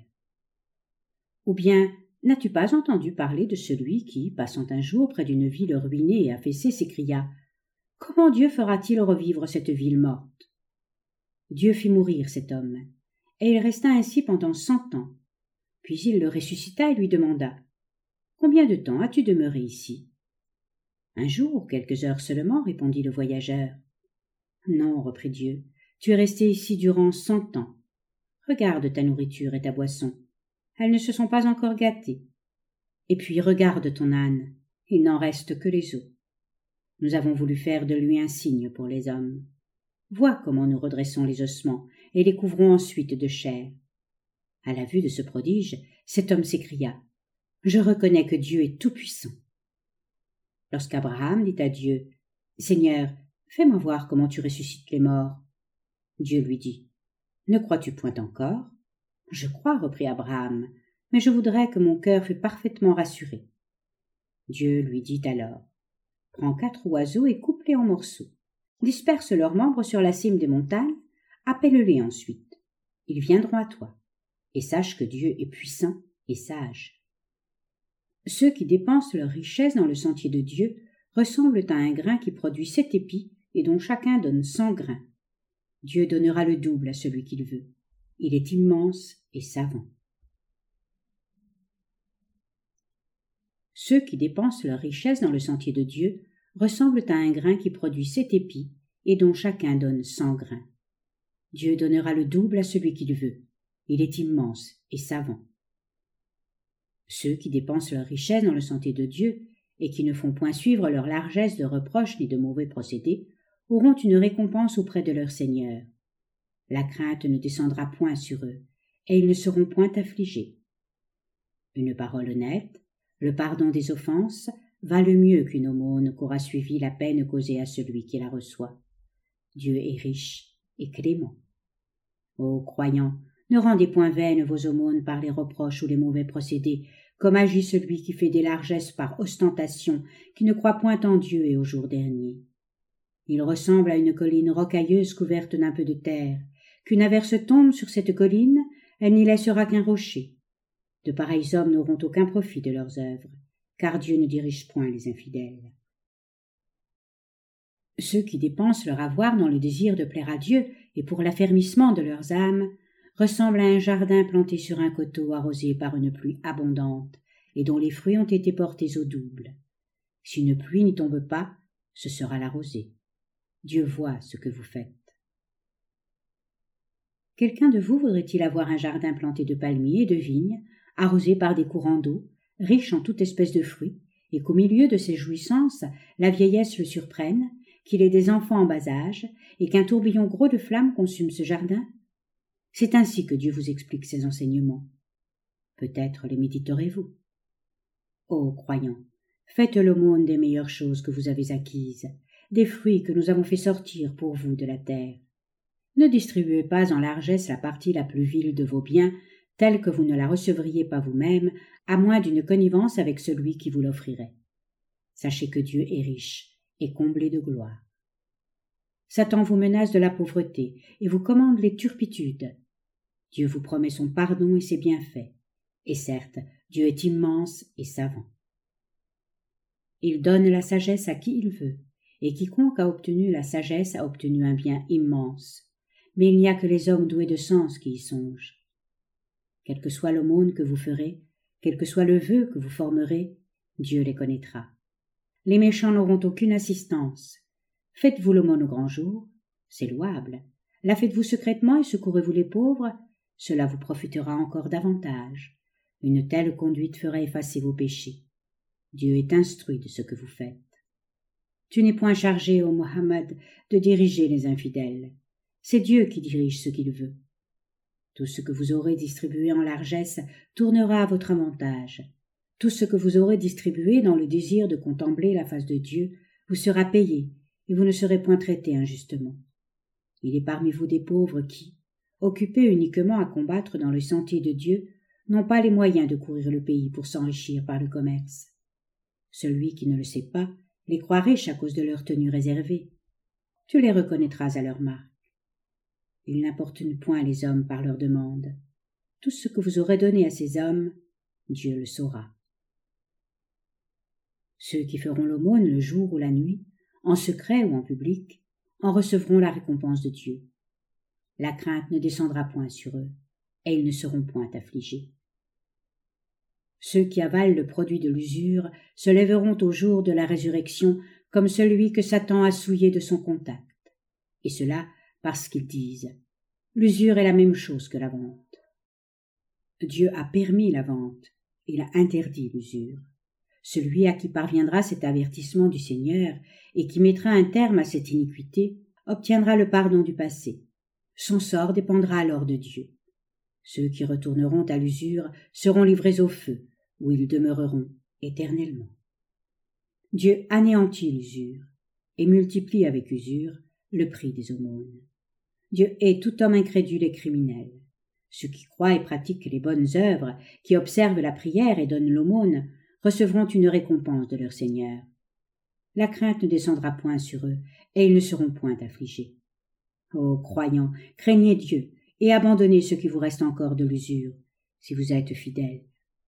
Ou bien, n'as-tu pas entendu parler de celui qui, passant un jour près d'une ville ruinée et affaissée, s'écria « Comment Dieu fera-t-il revivre cette ville morte ?» Dieu fit mourir cet homme, et il resta ainsi pendant 100 ans. Puis il le ressuscita et lui demanda « Combien de temps as-tu demeuré ici ?» « Un jour, quelques heures seulement, répondit le voyageur. « Non, reprit Dieu, tu es resté ici durant 100 ans. Regarde ta nourriture et ta boisson. Elles ne se sont pas encore gâtées. Et puis regarde ton âne, il n'en reste que les os. Nous avons voulu faire de lui un signe pour les hommes. Vois comment nous redressons les ossements et les couvrons ensuite de chair. » À la vue de ce prodige, cet homme s'écria « Je reconnais que Dieu est tout-puissant. » Lorsqu'Abraham dit à Dieu « Seigneur, fais-moi voir comment tu ressuscites les morts. » Dieu lui dit « Ne crois-tu point encore ?»« Je crois, reprit Abraham, mais je voudrais que mon cœur fût parfaitement rassuré. » Dieu lui dit alors « prends 4 oiseaux et coupe-les en morceaux. Disperse leurs membres sur la cime des montagnes, appelle-les ensuite. Ils viendront à toi. Et sache que Dieu est puissant et sage. Ceux qui dépensent leur richesse dans le sentier de Dieu ressemblent à un grain qui produit 7 épis et dont chacun donne 100 grains. Dieu donnera le double à celui qu'il veut. Il est immense et savant. Ceux qui dépensent leur richesse dans le sentier de Dieu ressemblent à un grain qui produit 7 épis et dont chacun donne 100 grains. Dieu donnera le double à celui qu'il veut. Il est immense et savant. Ceux qui dépensent leur richesse dans le sentier de Dieu et qui ne font point suivre leur largesse de reproches ni de mauvais procédés auront une récompense auprès de leur Seigneur. La crainte ne descendra point sur eux, et ils ne seront point affligés. Une parole honnête, le pardon des offenses, valent mieux qu'une aumône qu'aura suivi la peine causée à celui qui la reçoit. Dieu est riche et clément. Ô croyants, ne rendez point vaines vos aumônes par les reproches ou les mauvais procédés, comme agit celui qui fait des largesses par ostentation, qui ne croit point en Dieu et au jour dernier. Il ressemble à une colline rocailleuse couverte d'un peu de terre. Qu'une averse tombe sur cette colline, elle n'y laissera qu'un rocher. De pareils hommes n'auront aucun profit de leurs œuvres, car Dieu ne dirige point les infidèles. Ceux qui dépensent leur avoir dans le désir de plaire à Dieu et pour l'affermissement de leurs âmes ressemblent à un jardin planté sur un coteau arrosé par une pluie abondante et dont les fruits ont été portés au double. Si une pluie n'y tombe pas, ce sera la rosée. Dieu voit ce que vous faites. Quelqu'un de vous voudrait-il avoir un jardin planté de palmiers et de vignes, arrosé par des courants d'eau, riche en toute espèce de fruits, et qu'au milieu de ses jouissances, la vieillesse le surprenne, qu'il ait des enfants en bas âge, et qu'un tourbillon gros de flammes consume ce jardin? C'est ainsi que Dieu vous explique ses enseignements. Peut-être les méditerez-vous. Ô croyants, faites l'aumône des meilleures choses que vous avez acquises, des fruits que nous avons fait sortir pour vous de la terre. Ne distribuez pas en largesse la partie la plus vile de vos biens, telle que vous ne la recevriez pas vous-même, à moins d'une connivence avec celui qui vous l'offrirait. Sachez que Dieu est riche et comblé de gloire. Satan vous menace de la pauvreté et vous commande les turpitudes. Dieu vous promet son pardon et ses bienfaits. Et certes, Dieu est immense et savant. Il donne la sagesse à qui il veut, et quiconque a obtenu la sagesse a obtenu un bien immense. Mais il n'y a que les hommes doués de sens qui y songent. Quelle que soit l'aumône que vous ferez, quel que soit le vœu que vous formerez, Dieu les connaîtra. Les méchants n'auront aucune assistance. Faites-vous l'aumône au grand jour, c'est louable. La faites-vous secrètement et secourez-vous les pauvres, cela vous profitera encore davantage. Une telle conduite fera effacer vos péchés. Dieu est instruit de ce que vous faites. Tu n'es point chargé, ô Mohammed, de diriger les infidèles. C'est Dieu qui dirige ce qu'il veut. Tout ce que vous aurez distribué en largesse tournera à votre avantage. Tout ce que vous aurez distribué dans le désir de contempler la face de Dieu vous sera payé, et vous ne serez point traité injustement. Il est parmi vous des pauvres qui, occupés uniquement à combattre dans le sentier de Dieu, n'ont pas les moyens de courir le pays pour s'enrichir par le commerce. Celui qui ne le sait pas les croit riches à cause de leur tenue réservée. Tu les reconnaîtras à leur marque. Ils n'importunent point les hommes par leurs demandes. Tout ce que vous aurez donné à ces hommes, Dieu le saura. Ceux qui feront l'aumône le jour ou la nuit, en secret ou en public, en recevront la récompense de Dieu. La crainte ne descendra point sur eux, et ils ne seront point affligés. Ceux qui avalent le produit de l'usure se lèveront au jour de la résurrection comme celui que Satan a souillé de son contact, et cela parce qu'ils disent « L'usure est la même chose que la vente ». Dieu a permis la vente, il a interdit l'usure. Celui à qui parviendra cet avertissement du Seigneur et qui mettra un terme à cette iniquité obtiendra le pardon du passé. Son sort dépendra alors de Dieu. Ceux qui retourneront à l'usure seront livrés au feu, où ils demeureront éternellement. Dieu anéantit l'usure et multiplie avec usure le prix des aumônes. Dieu hait tout homme incrédule et criminel. Ceux qui croient et pratiquent les bonnes œuvres, qui observent la prière et donnent l'aumône, recevront une récompense de leur Seigneur. la crainte ne descendra point sur eux, et ils ne seront point affligés. Ô croyants, craignez Dieu, et abandonnez ce qui vous reste encore de l'usure, si vous êtes fidèles.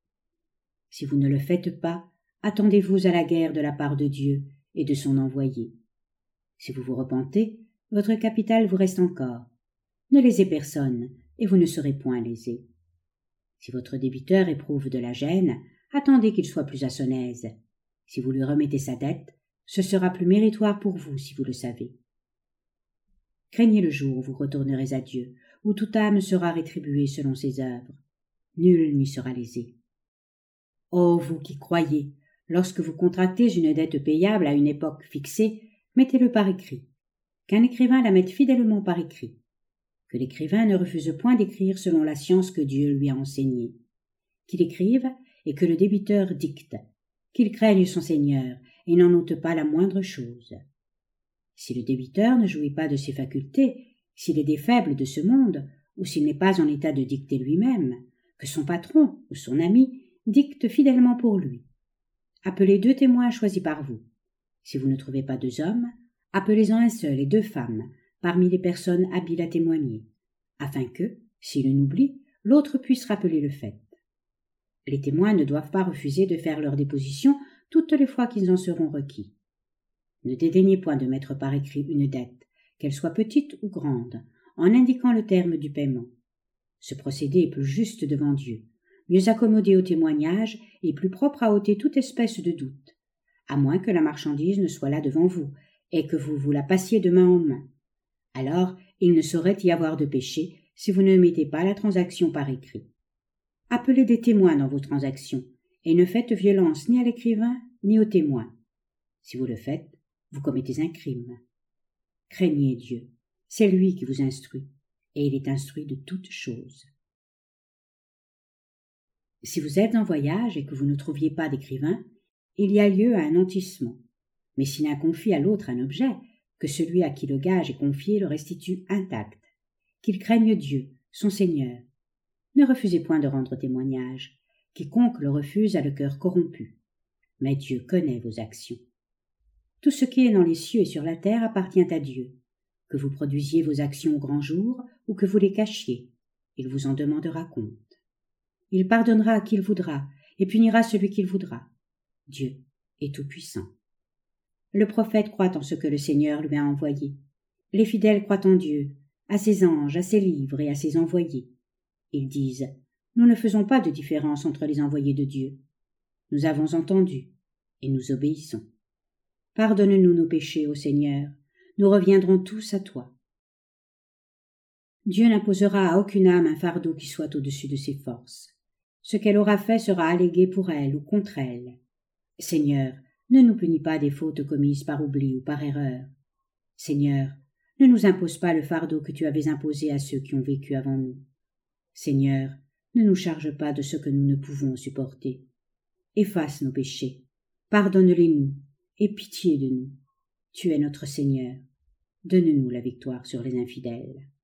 Si vous ne le faites pas, attendez-vous à la guerre de la part de Dieu et de son envoyé. Si vous vous repentez, votre capital vous reste encore. Ne lésez personne, et vous ne serez point lésés. Si votre débiteur éprouve de la gêne, attendez qu'il soit plus à son aise. Si vous lui remettez sa dette, ce sera plus méritoire pour vous si vous le savez. Craignez le jour où vous retournerez à Dieu, où toute âme sera rétribuée selon ses œuvres. Nul n'y sera lésé. Ô vous qui croyez, lorsque vous contractez une dette payable à une époque fixée, mettez-le par écrit. Qu'un écrivain la mette fidèlement par écrit. Que l'écrivain ne refuse point d'écrire selon la science que Dieu lui a enseignée. Qu'il écrive et que le débiteur dicte. Qu'il craigne son Seigneur et n'en ôte pas la moindre chose. Si le débiteur ne jouit pas de ses facultés, s'il est des faibles de ce monde, ou s'il n'est pas en état de dicter lui-même, que son patron ou son ami dicte fidèlement pour lui. Appelez 2 témoins choisis par vous. Si vous ne trouvez pas 2 hommes, appelez-en un seul et 2 femmes, parmi les personnes habiles à témoigner, afin que, si l'une oublie, l'autre puisse rappeler le fait. Les témoins ne doivent pas refuser de faire leur déposition toutes les fois qu'ils en seront requis. Ne dédaignez point de mettre par écrit une dette, qu'elle soit petite ou grande, en indiquant le terme du paiement. Ce procédé est plus juste devant Dieu, mieux accommodé au témoignage et plus propre à ôter toute espèce de doute, à moins que la marchandise ne soit là devant vous et que vous vous la passiez de main en main. Alors, il ne saurait y avoir de péché si vous ne mettez pas la transaction par écrit. Appelez des témoins dans vos transactions, et ne faites violence ni à l'écrivain ni aux témoins. Si vous le faites, vous commettez un crime. Craignez Dieu, c'est lui qui vous instruit, et il est instruit de toutes choses. Si vous êtes en voyage et que vous ne trouviez pas d'écrivain, il y a lieu à un nantissement. Mais si l'un confie à l'autre un objet, que celui à qui le gage est confié le restitue intact. Qu'il craigne Dieu, son Seigneur. Ne refusez point de rendre témoignage. Quiconque le refuse a le cœur corrompu. Mais Dieu connaît vos actions. Tout ce qui est dans les cieux et sur la terre appartient à Dieu. Que vous produisiez vos actions au grand jour ou que vous les cachiez, il vous en demandera compte. Il pardonnera à qui il voudra et punira celui qu'il voudra. Dieu est tout-puissant. Le prophète croit en ce que le Seigneur lui a envoyé. Les fidèles croient en Dieu, à ses anges, à ses livres et à ses envoyés. Ils disent « Nous ne faisons pas de différence entre les envoyés de Dieu. Nous avons entendu et nous obéissons. Pardonne-nous nos péchés, ô Seigneur, nous reviendrons tous à toi. » Dieu n'imposera à aucune âme un fardeau qui soit au-dessus de ses forces. Ce qu'elle aura fait sera allégué pour elle ou contre elle. Seigneur, ne nous punis pas des fautes commises par oubli ou par erreur. Seigneur, ne nous impose pas le fardeau que tu avais imposé à ceux qui ont vécu avant nous. Seigneur, ne nous charge pas de ce que nous ne pouvons supporter. Efface nos péchés, pardonne-les-nous, aie pitié de nous. Tu es notre Seigneur. Donne-nous la victoire sur les infidèles.